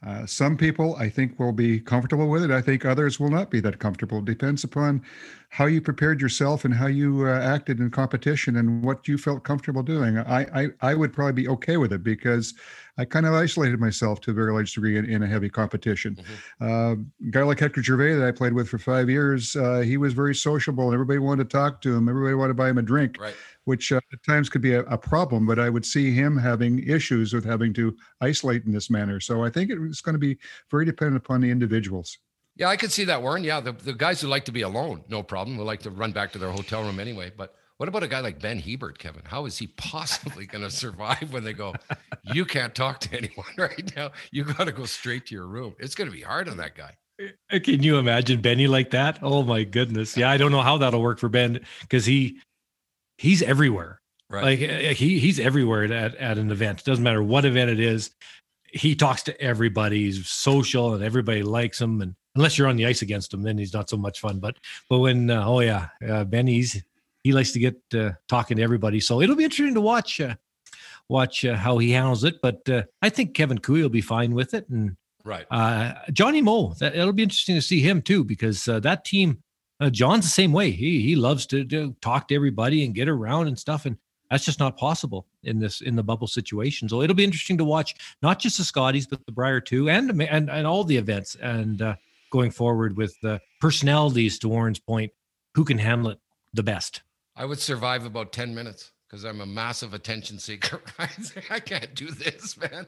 Uh, some people, I think, will be comfortable with it. I think others will not be that comfortable. It depends upon how you prepared yourself and how you uh, acted in competition and what you felt comfortable doing. I, I, I would probably be okay with it because I kind of isolated myself to a very large degree in, in a heavy competition. Mm-hmm. Uh, a guy like Hector Gervais that I played with for five years, uh, he was very sociable and everybody wanted to talk to him. Everybody wanted to buy him a drink. Right. Which uh, at times could be a, a problem, but I would see him having issues with having to isolate in this manner. So I think it's going to be very dependent upon the individuals. Yeah, I could see that, Warren. Yeah, the, the guys who like to be alone, no problem. They like to run back to their hotel room anyway. But what about a guy like Ben Hebert, Kevin? How is he possibly going to survive when they go, you can't talk to anyone right now. You got to go straight to your room. It's going to be hard on that guy. Can you imagine Benny like that? Oh, my goodness. Yeah, I don't know how that'll work for Ben because he – he's everywhere. Right. Like he he's everywhere at, at an event. It doesn't matter what event it is. He talks to everybody. He's social and everybody likes him. And unless you're on the ice against him, then he's not so much fun. But but when uh, oh yeah, uh, Benny's he likes to get uh, talking to everybody. So it'll be interesting to watch uh, watch uh, how he handles it. But uh, I think Kevin Cooey will be fine with it. And right, uh, Johnny Moe. That it'll be interesting to see him too because uh, that team. Uh, John's the same way. He he loves to, to talk to everybody and get around and stuff, and that's just not possible in this in the bubble situation. So it'll be interesting to watch not just the Scotties, but the Brier too, and and and all the events, and uh, going forward with the personalities. To Warren's point, who can handle it the best? I would survive about ten minutes because I'm a massive attention seeker. I can't do this, man.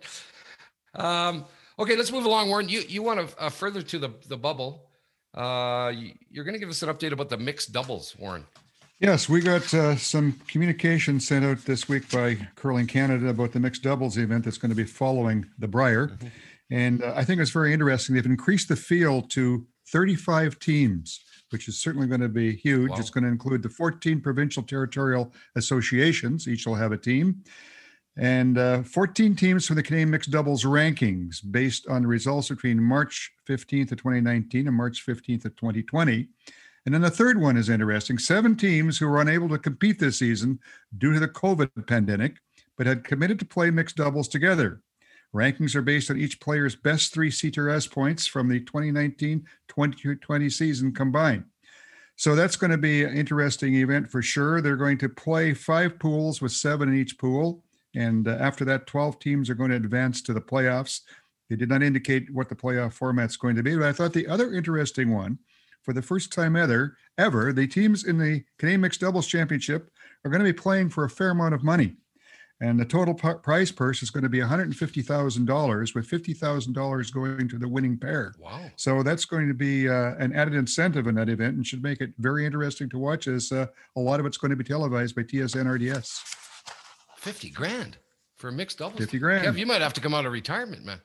Um, okay, let's move along, Warren. You you want to uh, further to the the bubble? Uh, you're going to give us an update about the mixed doubles, Warren. Yes, we got uh, some communication sent out this week by Curling Canada about the mixed doubles event that's going to be following the Brier. Mm-hmm. And uh, I think it's very interesting. They've increased the field to thirty-five teams, which is certainly going to be huge. Wow. It's going to include the fourteen provincial territorial associations. Each will have a team. And uh, fourteen teams from the Canadian Mixed Doubles rankings based on the results between March fifteenth of twenty nineteen and March fifteenth of twenty twenty. And then the third one is interesting. Seven teams who were unable to compete this season due to the COVID pandemic, but had committed to play mixed doubles together. Rankings are based on each player's best three C T R S points from the twenty nineteen twenty twenty season combined. So that's going to be an interesting event for sure. They're going to play five pools with seven in each pool. And uh, after that, twelve teams are going to advance to the playoffs. They did not indicate what the playoff format's going to be, but I thought the other interesting one, for the first time ever, ever, the teams in the Canadian Mixed Doubles Championship are going to be playing for a fair amount of money. And the total p- prize purse is going to be one hundred fifty thousand dollars, with fifty thousand dollars going to the winning pair. Wow. So that's going to be uh, an added incentive in that event and should make it very interesting to watch, as uh, a lot of it's going to be televised by T S N R D S. fifty grand for mixed doubles. fifty grand. Kev, you might have to come out of retirement, man.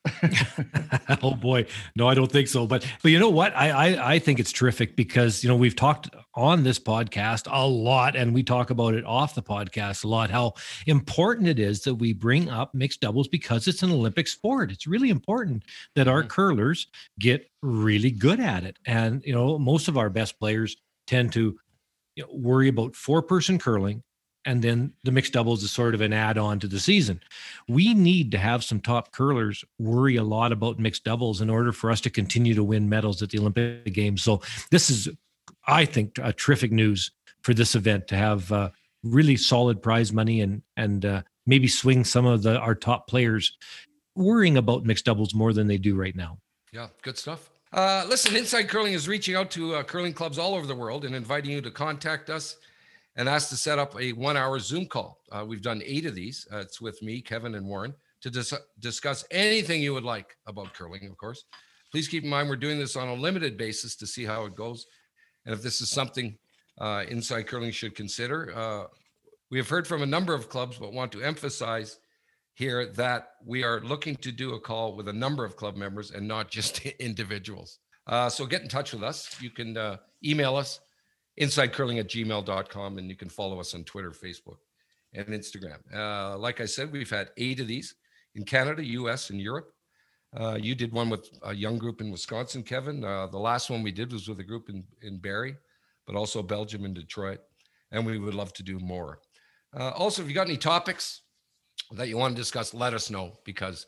Oh boy, no, I don't think so. But but you know what? I, I I think it's terrific because you know we've talked on this podcast a lot, and we talk about it off the podcast a lot. How important it is that we bring up mixed doubles because it's an Olympic sport. It's really important that our curlers get really good at it, and you know most of our best players tend to you know, worry about four-person curling. And then the mixed doubles is sort of an add-on to the season. We need to have some top curlers worry a lot about mixed doubles in order for us to continue to win medals at the Olympic Games. So this is, I think, a terrific news for this event to have uh, really solid prize money and and uh, maybe swing some of the our top players worrying about mixed doubles more than they do right now. Yeah, good stuff. Uh, listen, Inside Curling is reaching out to uh, curling clubs all over the world and inviting you to contact us and asked to set up a one-hour Zoom call. Uh, we've done eight of these. Uh, it's with me, Kevin, and Warren to dis- discuss anything you would like about curling, of course. Please keep in mind we're doing this on a limited basis to see how it goes. And if this is something uh, Inside Curling should consider, uh, we have heard from a number of clubs, but want to emphasize here that we are looking to do a call with a number of club members and not just individuals. Uh, so get in touch with us. You can uh, email us, insidecurling at gmail dot com, and you can follow us on Twitter, Facebook, and Instagram. Uh, like I said, we've had eight of these in Canada, U S, and Europe. Uh, you did one with a young group in Wisconsin, Kevin. Uh, the last one we did was with a group in, in Barrie, but also Belgium and Detroit, and we would love to do more. Uh, also, if you got any topics that you want to discuss, let us know, because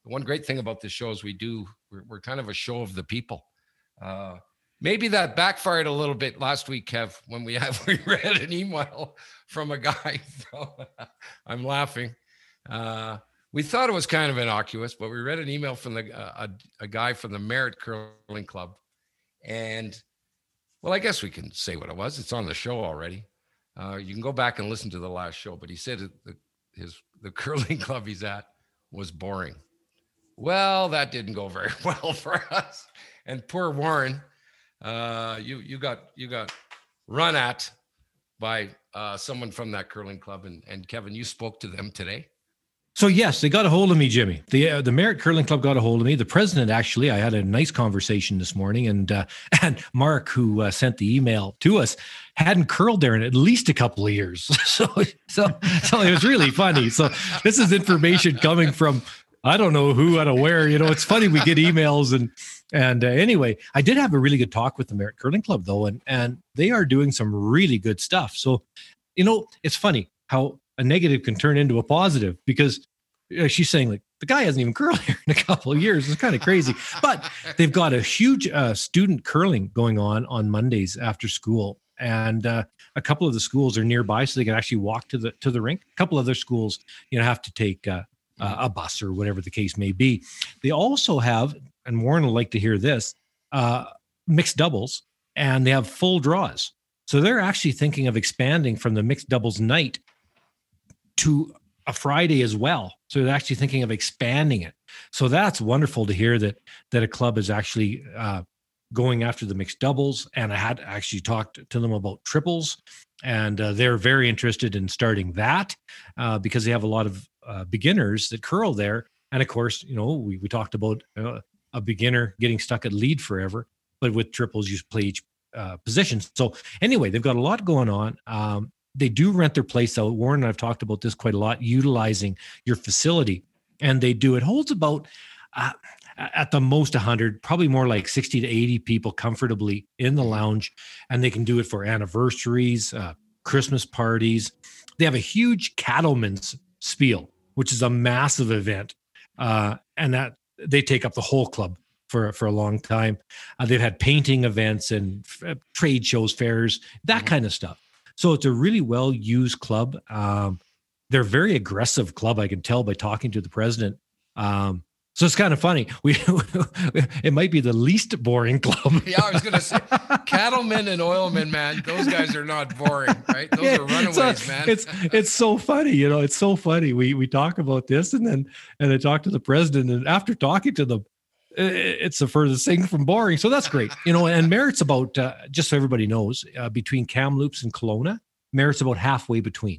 one great thing about this show is we do, we're, we're kind of a show of the people. Uh, maybe that backfired a little bit last week, Kev, when we have, we read an email from a guy. So, I'm laughing. Uh, we thought it was kind of innocuous, but we read an email from the, uh, a, a guy from the Merritt Curling Club. And well, I guess we can say what it was. It's on the show already. Uh, you can go back and listen to the last show, but he said the, his, the curling club he's at was boring. Well, that didn't go very well for us. And poor Warren, uh, you you got you got run at by uh, someone from that curling club. And, and Kevin, you spoke to them today. So yes, they got a hold of me, Jimmy. The uh, the Merritt Curling Club got a hold of me. The president, actually, I had a nice conversation this morning, and uh, and Mark, who uh, sent the email to us, hadn't curled there in at least a couple of years. So so so it was really funny. So this is information coming from I don't know who out of where. You know, it's funny we get emails and and uh, anyway, I did have a really good talk with the Merritt Curling Club though, and and they are doing some really good stuff. So you know, it's funny how a negative can turn into a positive, because you know, she's saying like the guy hasn't even curled here in a couple of years. It's kind of crazy, but they've got a huge uh, student curling going on on Mondays after school. And uh, a couple of the schools are nearby, so they can actually walk to the, to the rink. A couple other schools, you know, have to take uh, uh, a bus or whatever the case may be. They also have, and Warren will like to hear this, uh, mixed doubles, and they have full draws. So they're actually thinking of expanding from the mixed doubles night to a Friday as well. So they're actually thinking of expanding it. So that's wonderful to hear that that a club is actually uh, going after the mixed doubles. And I had actually talked to them about triples, and uh, they're very interested in starting that uh, because they have a lot of uh, beginners that curl there. And of course, you know, we, we talked about uh, a beginner getting stuck at lead forever, but with triples, you play each uh, position. So anyway, they've got a lot going on. Um, They do rent their place out. Warren and I've talked about this quite a lot, utilizing your facility. And they do. It holds about, uh, at the most one hundred, probably more like sixty to eighty people comfortably in the lounge. And they can do it for anniversaries, uh, Christmas parties. They have a huge Cattleman's Spiel, which is a massive event. Uh, and that they take up the whole club for, for a long time. Uh, they've had painting events and f- trade shows, fairs, that mm-hmm. kind of stuff. So it's a really well-used club. Um, they're a very aggressive club, I can tell by talking to the president. Um, so it's kind of funny. We it might be the least boring club. Yeah, I was going to say, cattlemen and oilmen, man, those guys are not boring, right? Those yeah, are runaways, so man. It's it's so funny, you know. It's so funny. We we talk about this, and then and I talk to the president, and after talking to them, it's the furthest thing from boring. So that's great. You know, and Merritt's about, uh, just so everybody knows, uh, between Kamloops and Kelowna, Merritt's about halfway between.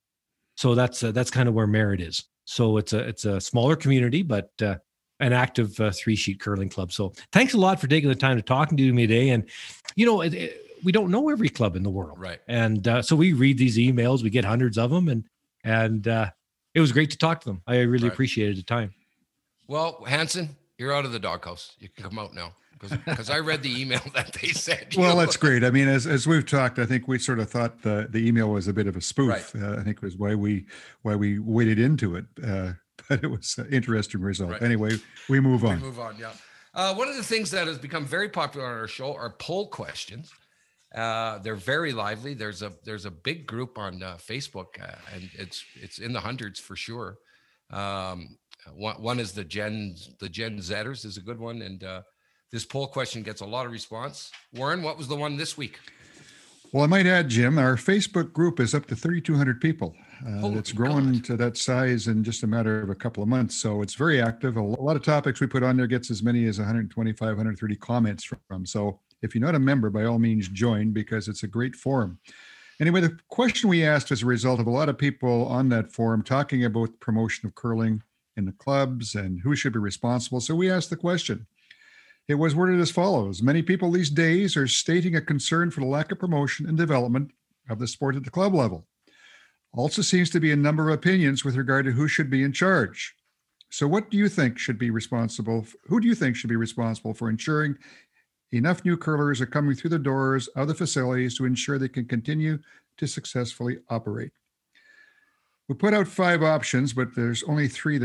So that's, uh, that's kind of where Merritt is. So it's a, it's a smaller community, but uh, an active uh, three sheet curling club. So thanks a lot for taking the time to talking to me today. And, you know, it, it, we don't know every club in the world. Right. And uh, so we read these emails, we get hundreds of them, and, and uh, it was great to talk to them. I really right. appreciated the time. Well, Hanson, you're out of the doghouse. You can come out now, because I read the email that they said. Well, know? That's great. I mean, as as we've talked, I think we sort of thought the, the email was a bit of a spoof. Right. Uh, I think was why we why we waded into it. Uh, but it was an interesting result. Right. Anyway, we move on. We move on. Yeah. Uh, one of the things that has become very popular on our show are poll questions. Uh, they're very lively. There's a there's a big group on uh, Facebook, uh, and it's it's in the hundreds for sure. Um, One, one is the Gen the Gen Zers is a good one, and uh, this poll question gets a lot of response. Warren, what was the one this week? Well, I might add, Jim, our Facebook group is up to thirty-two hundred people. Uh, it's grown God. to that size in just a matter of a couple of months, so it's very active. A lot of topics we put on there gets as many as one twenty-five, one thirty comments from. So if you're not a member, by all means join, because it's a great forum. Anyway, the question we asked was a result of a lot of people on that forum talking about the promotion of curling in the clubs and who should be responsible. So we asked the question. It was worded as follows. Many people these days are stating a concern for the lack of promotion and development of the sport at the club level. Also seems to be a number of opinions with regard to who should be in charge. So what do you think should be responsible? Who do you think should be responsible for ensuring enough new curlers are coming through the doors of the facilities to ensure they can continue to successfully operate? We put out five options, but there's only three that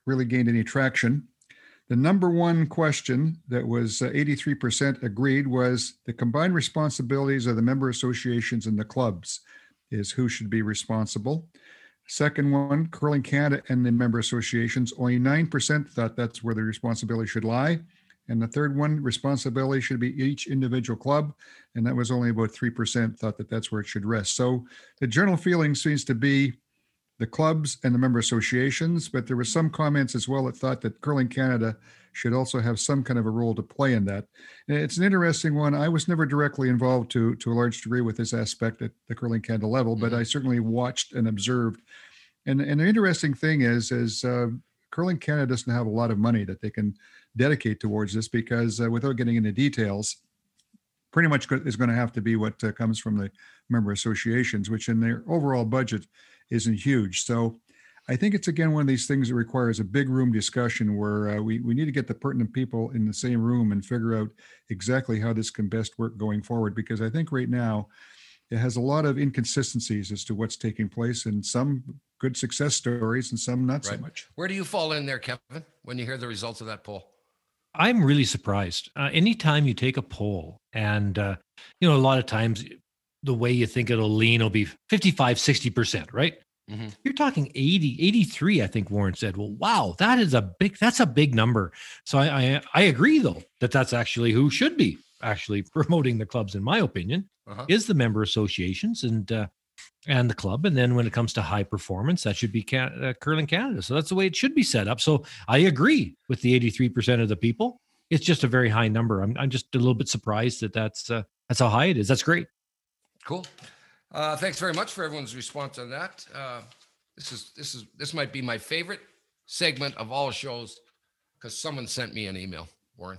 really gained any traction. The number one question that was uh, eighty-three percent agreed was the combined responsibilities of the member associations and the clubs is who should be responsible. Second one, Curling Canada and the member associations, only nine percent thought that's where the responsibility should lie. And the third one, responsibility should be each individual club. And that was only about three percent thought that that's where it should rest. So the general feeling seems to be the clubs and the member associations, but there were some comments as well that thought that Curling Canada should also have some kind of a role to play in that. And it's an interesting one. I was never directly involved to, to a large degree with this aspect at the Curling Canada level, but I certainly watched and observed. And, and the interesting thing is, is uh, Curling Canada doesn't have a lot of money that they can dedicate towards this because uh, without getting into details, pretty much is going to have to be what uh, comes from the member associations, which in their overall budget isn't huge. So I think it's, again, one of these things that requires a big room discussion where uh, we, we need to get the pertinent people in the same room and figure out exactly how this can best work going forward. Because I think right now it has a lot of inconsistencies as to what's taking place, and some good success stories and some not Right. so much. Where do you fall in there, Kevin, when you hear the results of that poll? I'm really surprised. Uh, anytime you take a poll and, uh, you know, a lot of times the way you think it'll lean will be fifty-five, sixty percent, right? Mm-hmm. You're talking eighty, eighty-three, I think Warren said. Well, wow, that is a big, that's a big number. So I, I, I agree though, that that's actually who should be actually promoting the clubs, in my opinion, Uh-huh. is the member associations and, uh, and the club. And then when it comes to high performance, that should be Can- uh, Curling Canada. So that's the way it should be set up. So I agree with the eighty-three percent of the people. It's just a very high number. I'm, I'm just a little bit surprised that that's, uh, that's how high it is. That's great. Cool. Uh, thanks very much for everyone's response on that. Uh, this is this is this might be my favorite segment of all shows because someone sent me an email, Warren.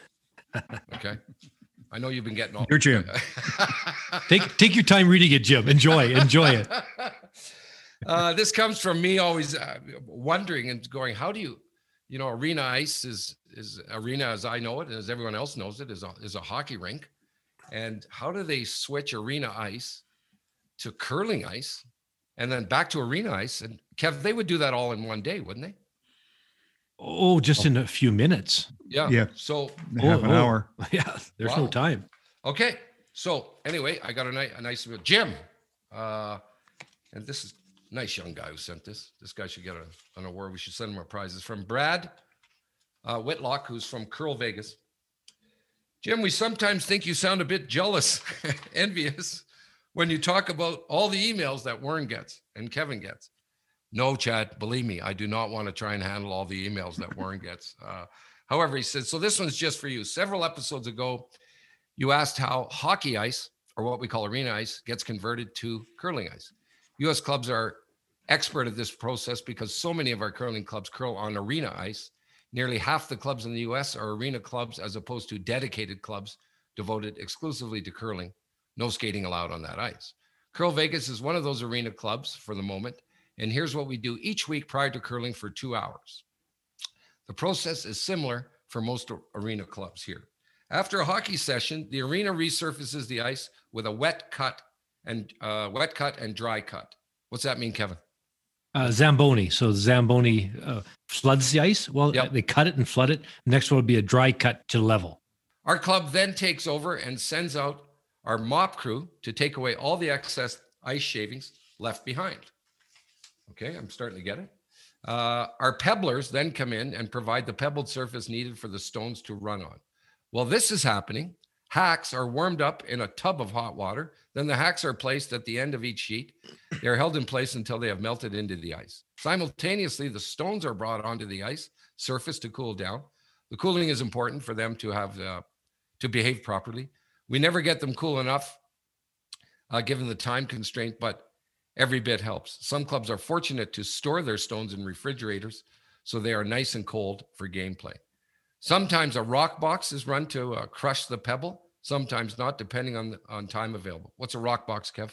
Okay, I know you've been getting all. Your Jim. Take take your time reading it, Jim. Enjoy, enjoy it. Uh, this comes from me always uh, wondering and going, how do you, you know, arena ice is is arena as I know it and as everyone else knows it is a, is a hockey rink, and how do they switch arena ice to curling ice and then back to arena ice? And Kev, they would do that all in one day, wouldn't they? Oh, just in a few minutes. Yeah. Yeah. So Half Oh, an oh. hour. Yeah, there's Wow. no time. okay. So anyway, I got a nice a nice Jim, uh, and this is a nice young guy who sent this. This guy should get a, an award. We should send him a prize. It's from Brad uh, Whitlock, who's from Curl Vegas. Jim, we sometimes think you sound a bit jealous, envious, when you talk about all the emails that Warren gets and Kevin gets. No, Chad, believe me, I do not want to try and handle all the emails that Warren gets. Uh, however, he said, so this one's just for you. Several episodes ago, you asked how hockey ice, or what we call arena ice, gets converted to curling ice. U S clubs are expert at this process because so many of our curling clubs curl on arena ice. Nearly half the clubs in the U S are arena clubs as opposed to dedicated clubs devoted exclusively to curling. No skating allowed on that ice. Curl Vegas is one of those arena clubs for the moment. And here's what we do each week prior to curling for two hours. The process is similar for most arena clubs here. After a hockey session, the arena resurfaces the ice with a wet cut and uh, wet cut and dry cut. What's that mean, Kevin? Uh, Zamboni. So Zamboni uh, floods the ice. Well, Yep. they cut it and flood it. Next one would be a dry cut to level. Our club then takes over and sends out our mop crew to take away all the excess ice shavings left behind. Okay, I'm starting to get it. Uh, our pebblers then come in and provide the pebbled surface needed for the stones to run on. While this is happening, hacks are warmed up in a tub of hot water. Then the hacks are placed at the end of each sheet. They're held in place until they have melted into the ice. Simultaneously, the stones are brought onto the ice surface to cool down. The cooling is important for them to have uh, to behave properly. We never get them cool enough, uh, given the time constraint, but every bit helps. Some clubs are fortunate to store their stones in refrigerators, so they are nice and cold for gameplay. Sometimes a rock box is run to uh, crush the pebble, sometimes not, depending on the, on time available. What's a rock box, Kev?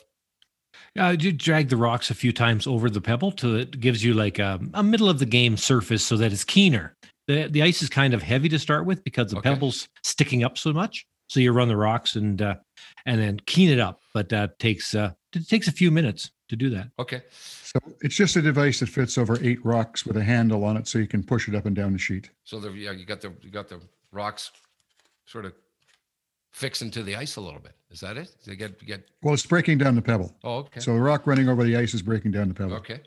Uh, you drag the rocks a few times over the pebble till it gives you like a, a middle of the game surface so that it's keener. The the ice is kind of heavy to start with because the Okay. pebble's sticking up so much. So you run the rocks and uh, and then keen it up, but that takes uh, it takes a few minutes. to do that. Okay. So it's just a device that fits over eight rocks with a handle on it, so you can push it up and down the sheet. So the, yeah, you got the you got the rocks sort of fixing to the ice a little bit. Is that it? They get get. Well, it's breaking down the pebble. Oh, okay. So the rock running over the ice is breaking down the pebble. Okay.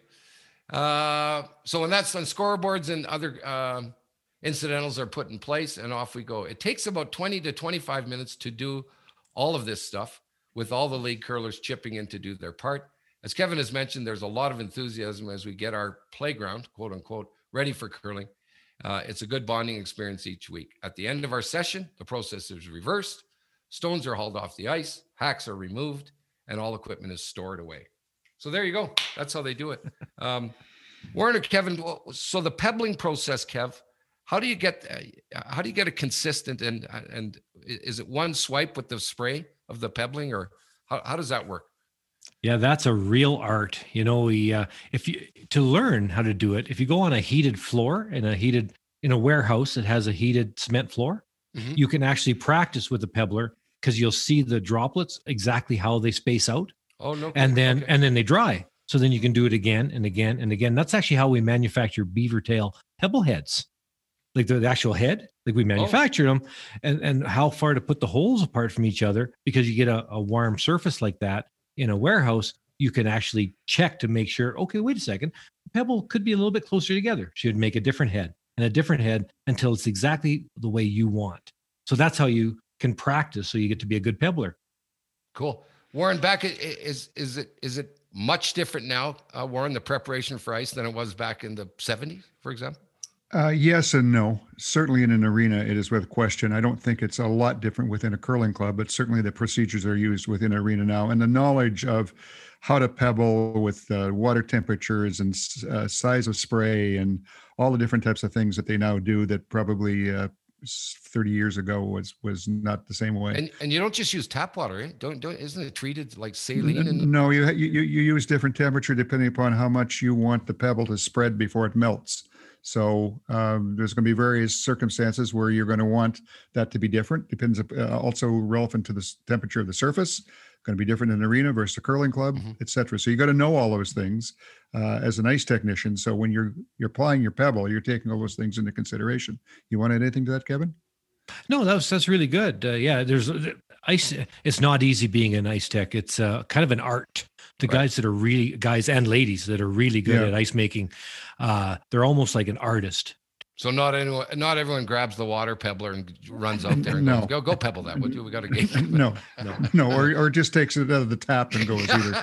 Uh, so when that's on scoreboards and other um, incidentals are put in place, and off we go. It takes about twenty to twenty-five minutes to do all of this stuff, with all the league curlers chipping in to do their part. As Kevin has mentioned, there's a lot of enthusiasm as we get our playground, quote unquote, ready for curling. Uh, it's a good bonding experience each week. At the end of our session, the process is reversed. Stones are hauled off the ice, hacks are removed, and all equipment is stored away. So there you go. That's how they do it. Um, Warren or Kevin, so the pebbling process, Kev, how do you get uh, how do you get it consistent, and and is it one swipe with the spray of the pebbling, or how, how does that work? Yeah, that's a real art. You know, we uh, if you to learn how to do it, if you go on a heated floor in a heated in a warehouse that has a heated cement floor, mm-hmm. you can actually practice with the pebbler because you'll see the droplets exactly how they space out. Oh no! And then okay. and then they dry. So then you can do it again and again and again. That's actually how we manufacture beaver tail pebble heads, like the, the actual head. Like we manufacture oh. them, and and how far to put the holes apart from each other, because you get a, a warm surface like that in a warehouse. You can actually check to make sure. Okay, wait a second. The pebble could be a little bit closer together. So you'd make a different head and a different head until it's exactly the way you want. So that's how you can practice. So you get to be a good pebbler. Cool. Warren, back is is it is it much different now, uh, Warren, the preparation for ice than it was back in the seventies, for example? Uh, yes and no. Certainly in an arena, it is with question. I don't think it's a lot different within a curling club, but certainly the procedures are used within an arena now. And the knowledge of how to pebble with uh, water temperatures and uh, size of spray and all the different types of things that they now do that probably uh, thirty years ago was was not the same way. And and you don't just use tap water, eh? Don't don't isn't it treated like saline? And- no, you, you you use different temperature depending upon how much you want the pebble to spread before it melts. So um, there's going to be various circumstances where you're going to want that to be different. Depends uh, also relevant to the temperature of the surface. Going to be different in an arena versus a curling club, mm-hmm. et cetera. So you got to know all those things uh, as an ice technician. So when you're you're applying your pebble, you're taking all those things into consideration. You want to add anything to that, Kevin? No, that's that's really good. Uh, yeah, there's ice. It's not easy being an ice tech. It's uh, kind of an art. The right. guys that are really guys and ladies that are really good yeah. at ice making, uh, they're almost like an artist. So not anyone, not everyone grabs the water pebbler and runs out there and no. goes, go go pebble that. Would you? We got a game. no, no, no, or or just takes it out of the tap and goes either.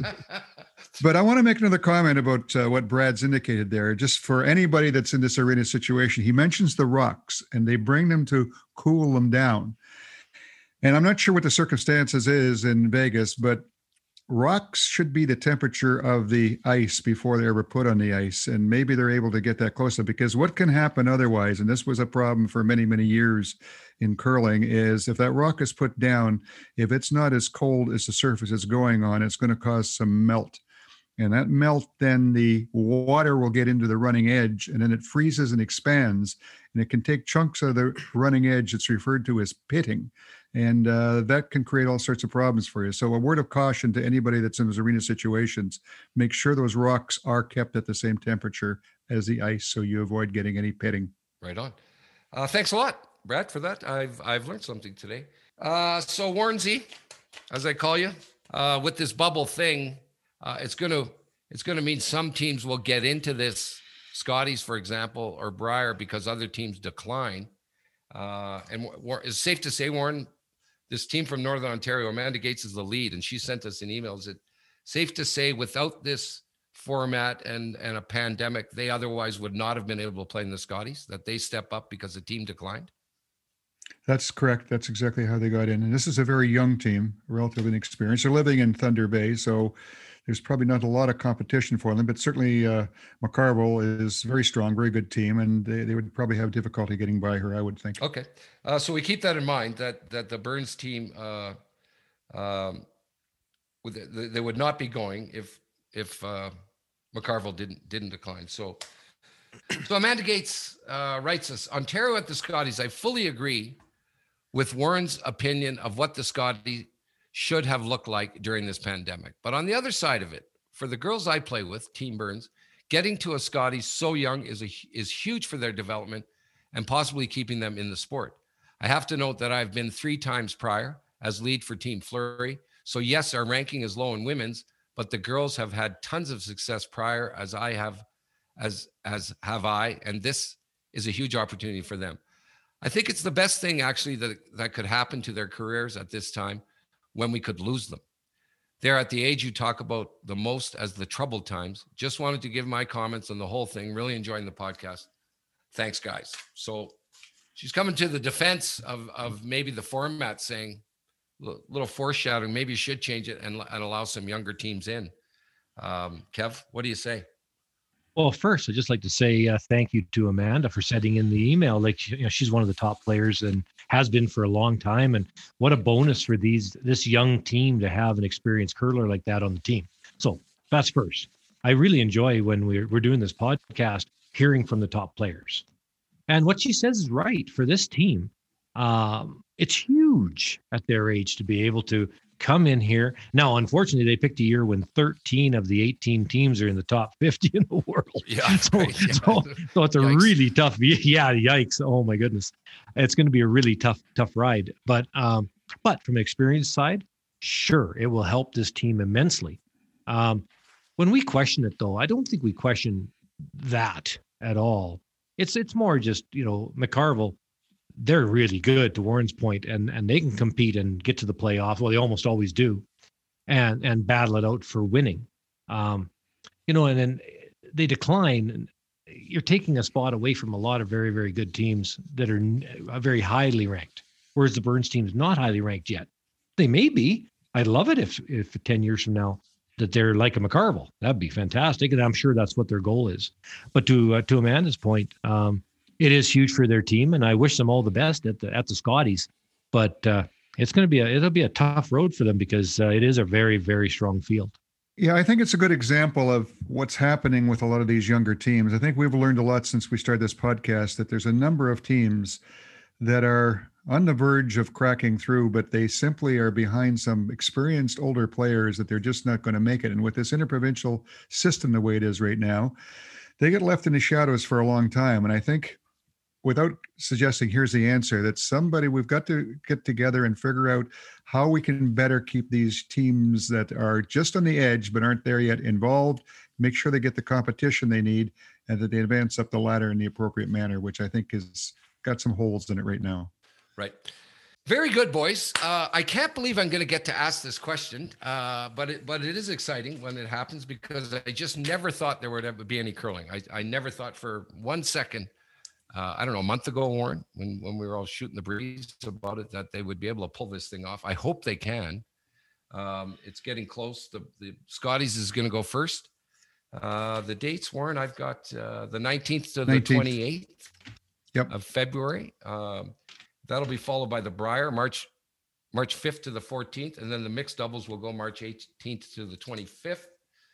But I want to make another comment about uh, what Brad's indicated there. Just for anybody that's in this arena situation, he mentions the rocks and they bring them to cool them down. And I'm not sure what the circumstances is in Vegas, but rocks should be the temperature of the ice before they're ever put on the ice. And maybe they're able to get that closer, because what can happen otherwise, and this was a problem for many, many years in curling, is if that rock is put down, if it's not as cold as the surface is going on, it's going to cause some melt. And that melt, then the water will get into the running edge, and then it freezes and expands, and it can take chunks of the running edge. It's referred to as pitting. And uh, that can create all sorts of problems for you. So a word of caution to anybody that's in those arena situations: make sure those rocks are kept at the same temperature as the ice, so you avoid getting any pitting. Right on. Uh, thanks a lot, Brad, for that. I've I've learned something today. Uh, so Warren Z, as I call you, uh, with this bubble thing, uh, it's gonna it's gonna mean some teams will get into this, Scotties, for example, or Briar, because other teams decline. Uh, and it's safe to say, Warren, this team from Northern Ontario, Amanda Gates, is the lead, and she sent us an email. Is it safe to say, without this format and, and a pandemic, they otherwise would not have been able to play in the Scotties, that they step up because the team declined? That's correct. That's exactly how they got in. And this is a very young team, relatively inexperienced. They're living in Thunder Bay, so there's probably not a lot of competition for them, but certainly uh, McCarville is very strong, very good team, and they, they would probably have difficulty getting by her, I would think. Okay. Uh, so we keep that in mind, that that the Burns team, uh, um, they, they would not be going if if uh, McCarville didn't didn't decline. So, so Amanda Gates uh, writes us, Ontario at the Scotties, I fully agree with Warren's opinion of what the Scotties should have looked like during this pandemic. But on the other side of it, for the girls I play with, Team Burns, getting to a Scotties so young is a, is huge for their development and possibly keeping them in the sport. I have to note that I've been three times prior as lead for Team Fleury. So yes, our ranking is low in women's, but the girls have had tons of success prior, as I have, as as have I, and this is a huge opportunity for them. I think it's the best thing actually that that could happen to their careers at this time, when we could lose them. They're at the age you talk about the most as the troubled times. Just wanted to give my comments on the whole thing. Really enjoying the podcast. Thanks, guys. So she's coming to the defense of, of maybe the format, saying a little foreshadowing, maybe you should change it and, and allow some younger teams in. Um, Kev, what do you say? Well, first, I'd just like to say uh, thank you to Amanda for sending in the email. Like, you know, she's one of the top players and has been for a long time. And what a bonus for these this young team to have an experienced curler like that on the team. So that's first. I really enjoy when we're, we're doing this podcast, hearing from the top players. And what she says is right for this team. Um, it's huge at their age to be able to come in here. Now, unfortunately, they picked a year when thirteen of the eighteen teams are in the top fifty in the world. Yeah. So, Right, yeah. so, so it's a Yikes. really tough, yeah, yikes. Oh my goodness. It's going to be a really tough, tough ride. But, um, but from an experience side, sure, it will help this team immensely. Um, when we question it though, I don't think we question that at all. It's, it's more just, you know, McCarville, they're really good, to Warren's point, and and they can compete and get to the playoff. Well, they almost always do, and and battle it out for winning. Um, you know, and then they decline. You're taking a spot away from a lot of very, very good teams that are very highly ranked, whereas the Burns team is not highly ranked yet. They may be. I'd love it if if ten years from now that they're like a McCarville. That'd be fantastic, and I'm sure that's what their goal is. But to uh, to Amanda's point, um, it is huge for their team, and I wish them all the best at the at the Scotties. But uh, it's going to be a it'll be a tough road for them because uh, it is a very, very strong field. Yeah, I think it's a good example of what's happening with a lot of these younger teams. I think we've learned a lot since we started this podcast, that there's a number of teams that are on the verge of cracking through, but they simply are behind some experienced older players that they're just not going to make it. And with this interprovincial system the way it is right now, they get left in the shadows for a long time. And I think, without suggesting here's the answer, that somebody, we've got to get together and figure out how we can better keep these teams that are just on the edge but aren't there yet involved, make sure they get the competition they need, and that they advance up the ladder in the appropriate manner, which I think has got some holes in it right now. Right. Very good, boys. Uh, I can't believe I'm going to get to ask this question, uh, but it, but it is exciting when it happens, because I just never thought there would ever be any curling. I, I never thought for one second, uh, I don't know, a month ago, Warren, when, when we were all shooting the breeze about it, that they would be able to pull this thing off. I hope they can. Um, it's getting close. The, the Scotties is going to go first. Uh, the dates, Warren, I've got uh, the nineteenth to the nineteenth. twenty-eighth Yep. of February. Um, that'll be followed by the Briar, March March fifth to the fourteenth, and then the mixed doubles will go March eighteenth to the twenty-fifth.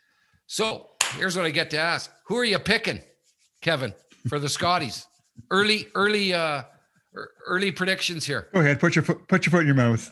So here's what I get to ask. Who are you picking, Kevin, for the Scotties? Early, early, uh, early predictions here. Go ahead, put your foot, put your foot in your mouth.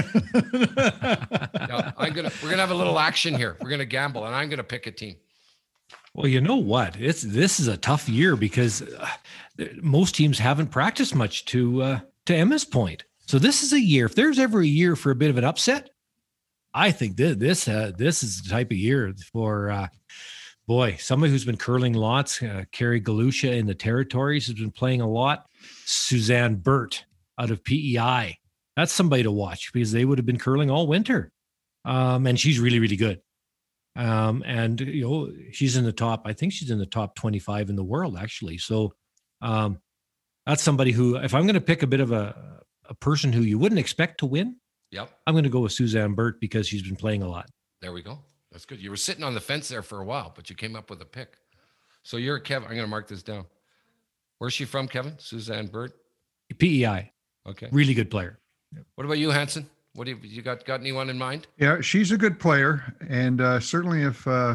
No, I'm gonna, we're gonna have a little action here. We're gonna gamble, and I'm gonna pick a team. Well, you know what? It's this is a tough year because uh, most teams haven't practiced much. To uh, to Emma's point, so this is a year. If there's ever a year for a bit of an upset, I think this this uh, this is the type of year for uh, boy, somebody who's been curling lots. Uh, Carrie Galusha in the Territories has been playing a lot. Suzanne Burt out of P E I. That's somebody to watch because they would have been curling all winter, um, and she's really really good. Um, and you know, she's in the top, I think she's in the top twenty-five in the world, actually. So, um, that's somebody who, if I'm going to pick a bit of a, a person who you wouldn't expect to win, Yep. I'm going to go with Suzanne Burt because she's been playing a lot. There we go. That's good. You were sitting on the fence there for a while, but you came up with a pick. So you're Kevin. I'm going to mark this down. Where's she from, Kevin? Suzanne Burt? P E I, Okay. really good player. What about you, Hanson? What do you, you got, got anyone in mind? Yeah, she's a good player. And uh, certainly if uh,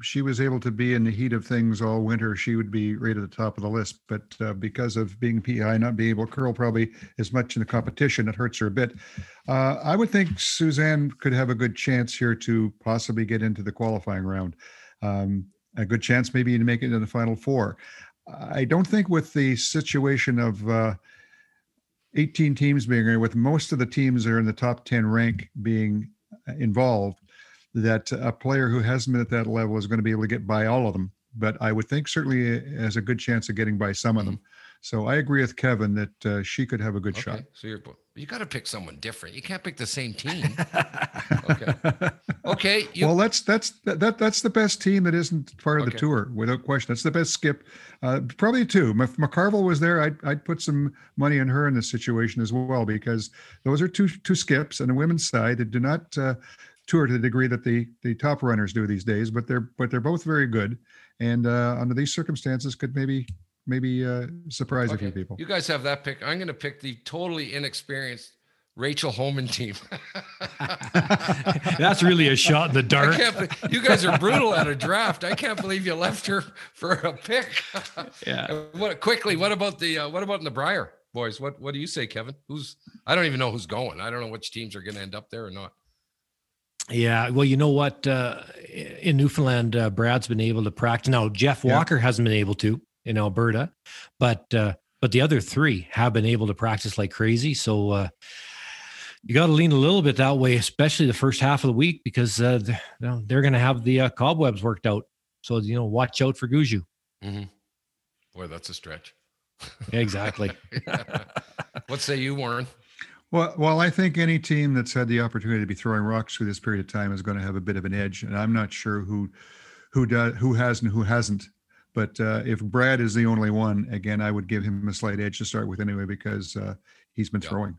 she was able to be in the heat of things all winter, she would be right at the top of the list. But uh, because of being P I, not being able to curl probably as much in the competition, it hurts her a bit. Uh, I would think Suzanne could have a good chance here to possibly get into the qualifying round. Um, a good chance maybe to make it into the final four. I don't think with the situation of uh, eighteen teams being there, with most of the teams that are in the top ten rank being involved, that a player who hasn't been at that level is going to be able to get by all of them. But I would think certainly has a good chance of getting by some of them. So I agree with Kevin that uh, she could have a good okay. shot. So you're, you got to pick someone different. You can't pick the same team. okay. Okay. You, well, that's that's that that's the best team that isn't part of Okay. the tour, without question. That's the best skip. Uh, probably two. If McCarville was there, I'd I'd put some money on her in this situation as well, because those are two two skips on the women's side that do not uh, tour to the degree that the the top runners do these days, but they're but they're both very good, and uh, under these circumstances could maybe maybe uh, surprise okay. a few people. You guys have that pick. I'm going to pick the totally inexperienced Rachel Homan team. That's really a shot in the I dark. can't, be- you guys are brutal at a draft. I can't believe you left her for a pick. Yeah. What quickly? What about the? Uh, what about in the Briar, boys? What What do you say, Kevin? Who's? I don't even know who's going. I don't know which teams are going to end up there or not. Yeah, well, you know what? Uh, in Newfoundland, uh, Brad's been able to practice. Now, Jeff Walker yeah. hasn't been able to in Alberta, but uh, but the other three have been able to practice like crazy. So uh, you got to lean a little bit that way, especially the first half of the week, because uh, they're, you know, they're going to have the uh, cobwebs worked out. So, you know, watch out for Guju. Mm-hmm. Boy, that's a stretch. Yeah, exactly. What say you, Warren? Well, well, I think any team that's had the opportunity to be throwing rocks through this period of time is going to have a bit of an edge, and I'm not sure who, who does, who has, and who hasn't. But uh, if Brad is the only one, again, I would give him a slight edge to start with anyway, because uh, he's been Yeah. throwing.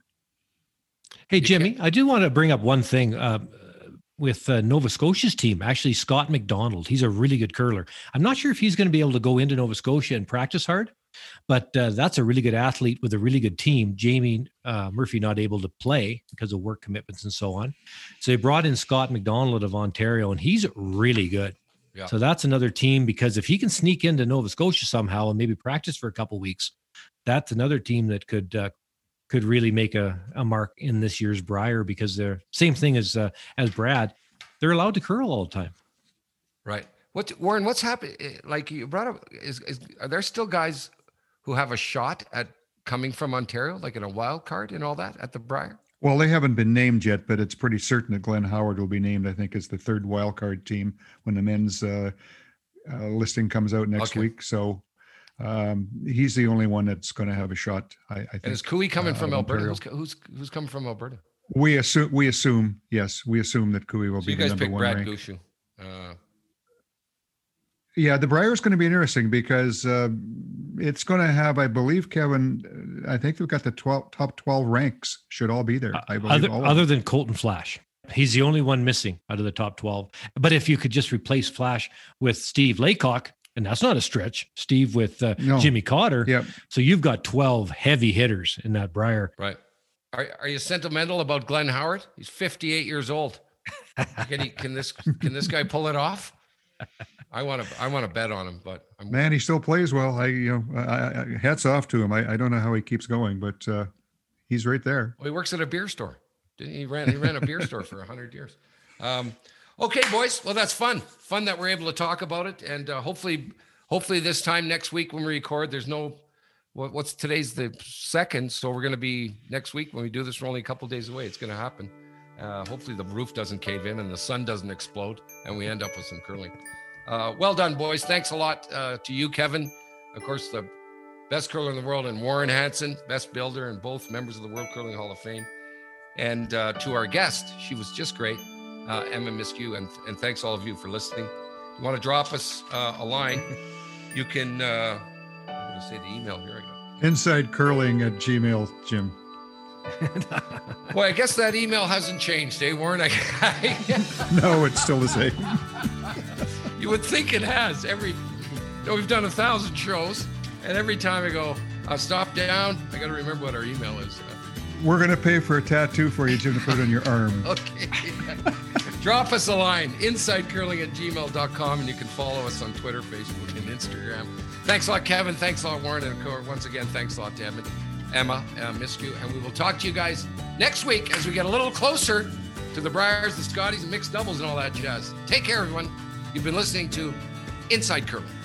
Hey, Jimmy, I do want to bring up one thing uh, with uh, Nova Scotia's team. Actually, Scott McDonald, he's a really good curler. I'm not sure if he's going to be able to go into Nova Scotia and practice hard, but uh, that's a really good athlete with a really good team. Jamie uh, Murphy not able to play because of work commitments and so on. So they brought in Scott McDonald of Ontario, and he's really good. Yeah. So that's another team, because if he can sneak into Nova Scotia somehow and maybe practice for a couple of weeks, that's another team that could uh, could really make a, a mark in this year's Briar, because they're same thing as uh, as Brad. They're allowed to curl all the time. Right. What Warren? What's happened? Like you brought up, is, is are there still guys who have a shot at coming from Ontario, like in a wild card and all that at the Briar? Well, they haven't been named yet, but it's pretty certain that Glenn Howard will be named, I think, as the third wild card team when the men's uh, uh, listing comes out next Okay. week. So um, he's the only one that's going to have a shot, I, I think. And is Cooey coming uh, from Alberta? Ontario. Who's, who's who's coming from Alberta? We assume, we assume, yes, we assume that Cooey will So be you the guys number pick one Brad rank. Gushu. Uh, Yeah, the Briar is going to be interesting because uh, it's going to have, I believe, Kevin, I think they've got the twelve, top twelve ranks should all be there. I believe Other, all of other them. than Colton Flash. He's the only one missing out of the top twelve. But if you could just replace Flash with Steve Laycock, and that's not a stretch, Steve with uh, No. Jimmy Cotter. Yep. So you've got twelve heavy hitters in that Briar. right. Are are you sentimental about Glenn Howard? He's fifty-eight years old. Can he? Can this? Can this guy pull it off? I want to. I want to bet on him, but I'm. Man, he still plays well. I, you know, I, I, hats off to him. I, I don't know how he keeps going, but uh, he's right there. Well, he works at a beer store. Didn't he? He ran. He ran a beer store for a hundred years. Um, okay, boys. Well, that's fun. Fun that we're able to talk about it, and uh, hopefully, hopefully this time next week when we record, there's no. What, what's today's the second, so we're going to be next week when we do this. We're only a couple days away. It's going to happen. Uh, hopefully the roof doesn't cave in and the sun doesn't explode, and we end up with some curling. Uh, well done, boys. Thanks a lot uh, to you, Kevin. Of course, the best curler in the world, and Warren Hansen, best builder, and both members of the World Curling Hall of Fame. And uh, to our guest, she was just great, uh, Emma Miskew, and, and thanks all of you for listening. If you want to drop us uh, a line, you can, uh, I'm going to say the email here. I go. Inside curling at Gmail, Jim. Well, I guess that email hasn't changed, eh, Warren? I, No, it's still the same. You would think it has. Every, you know, we've done a thousand shows, and every time I go, I'll stop down, I got to remember what our email is. We're going to pay for a tattoo for you, Jim, to put it on your arm. Okay. Drop us a line, insidecurling at gmail dot com, and you can follow us on Twitter, Facebook, and Instagram. Thanks a lot, Kevin. Thanks a lot, Warren. And of course, once again, thanks a lot to Emma. Emma, uh, missed you. And we will talk to you guys next week as we get a little closer to the Briars, the Scotties, and mixed doubles and all that jazz. Take care, everyone. You've been listening to Inside Curling.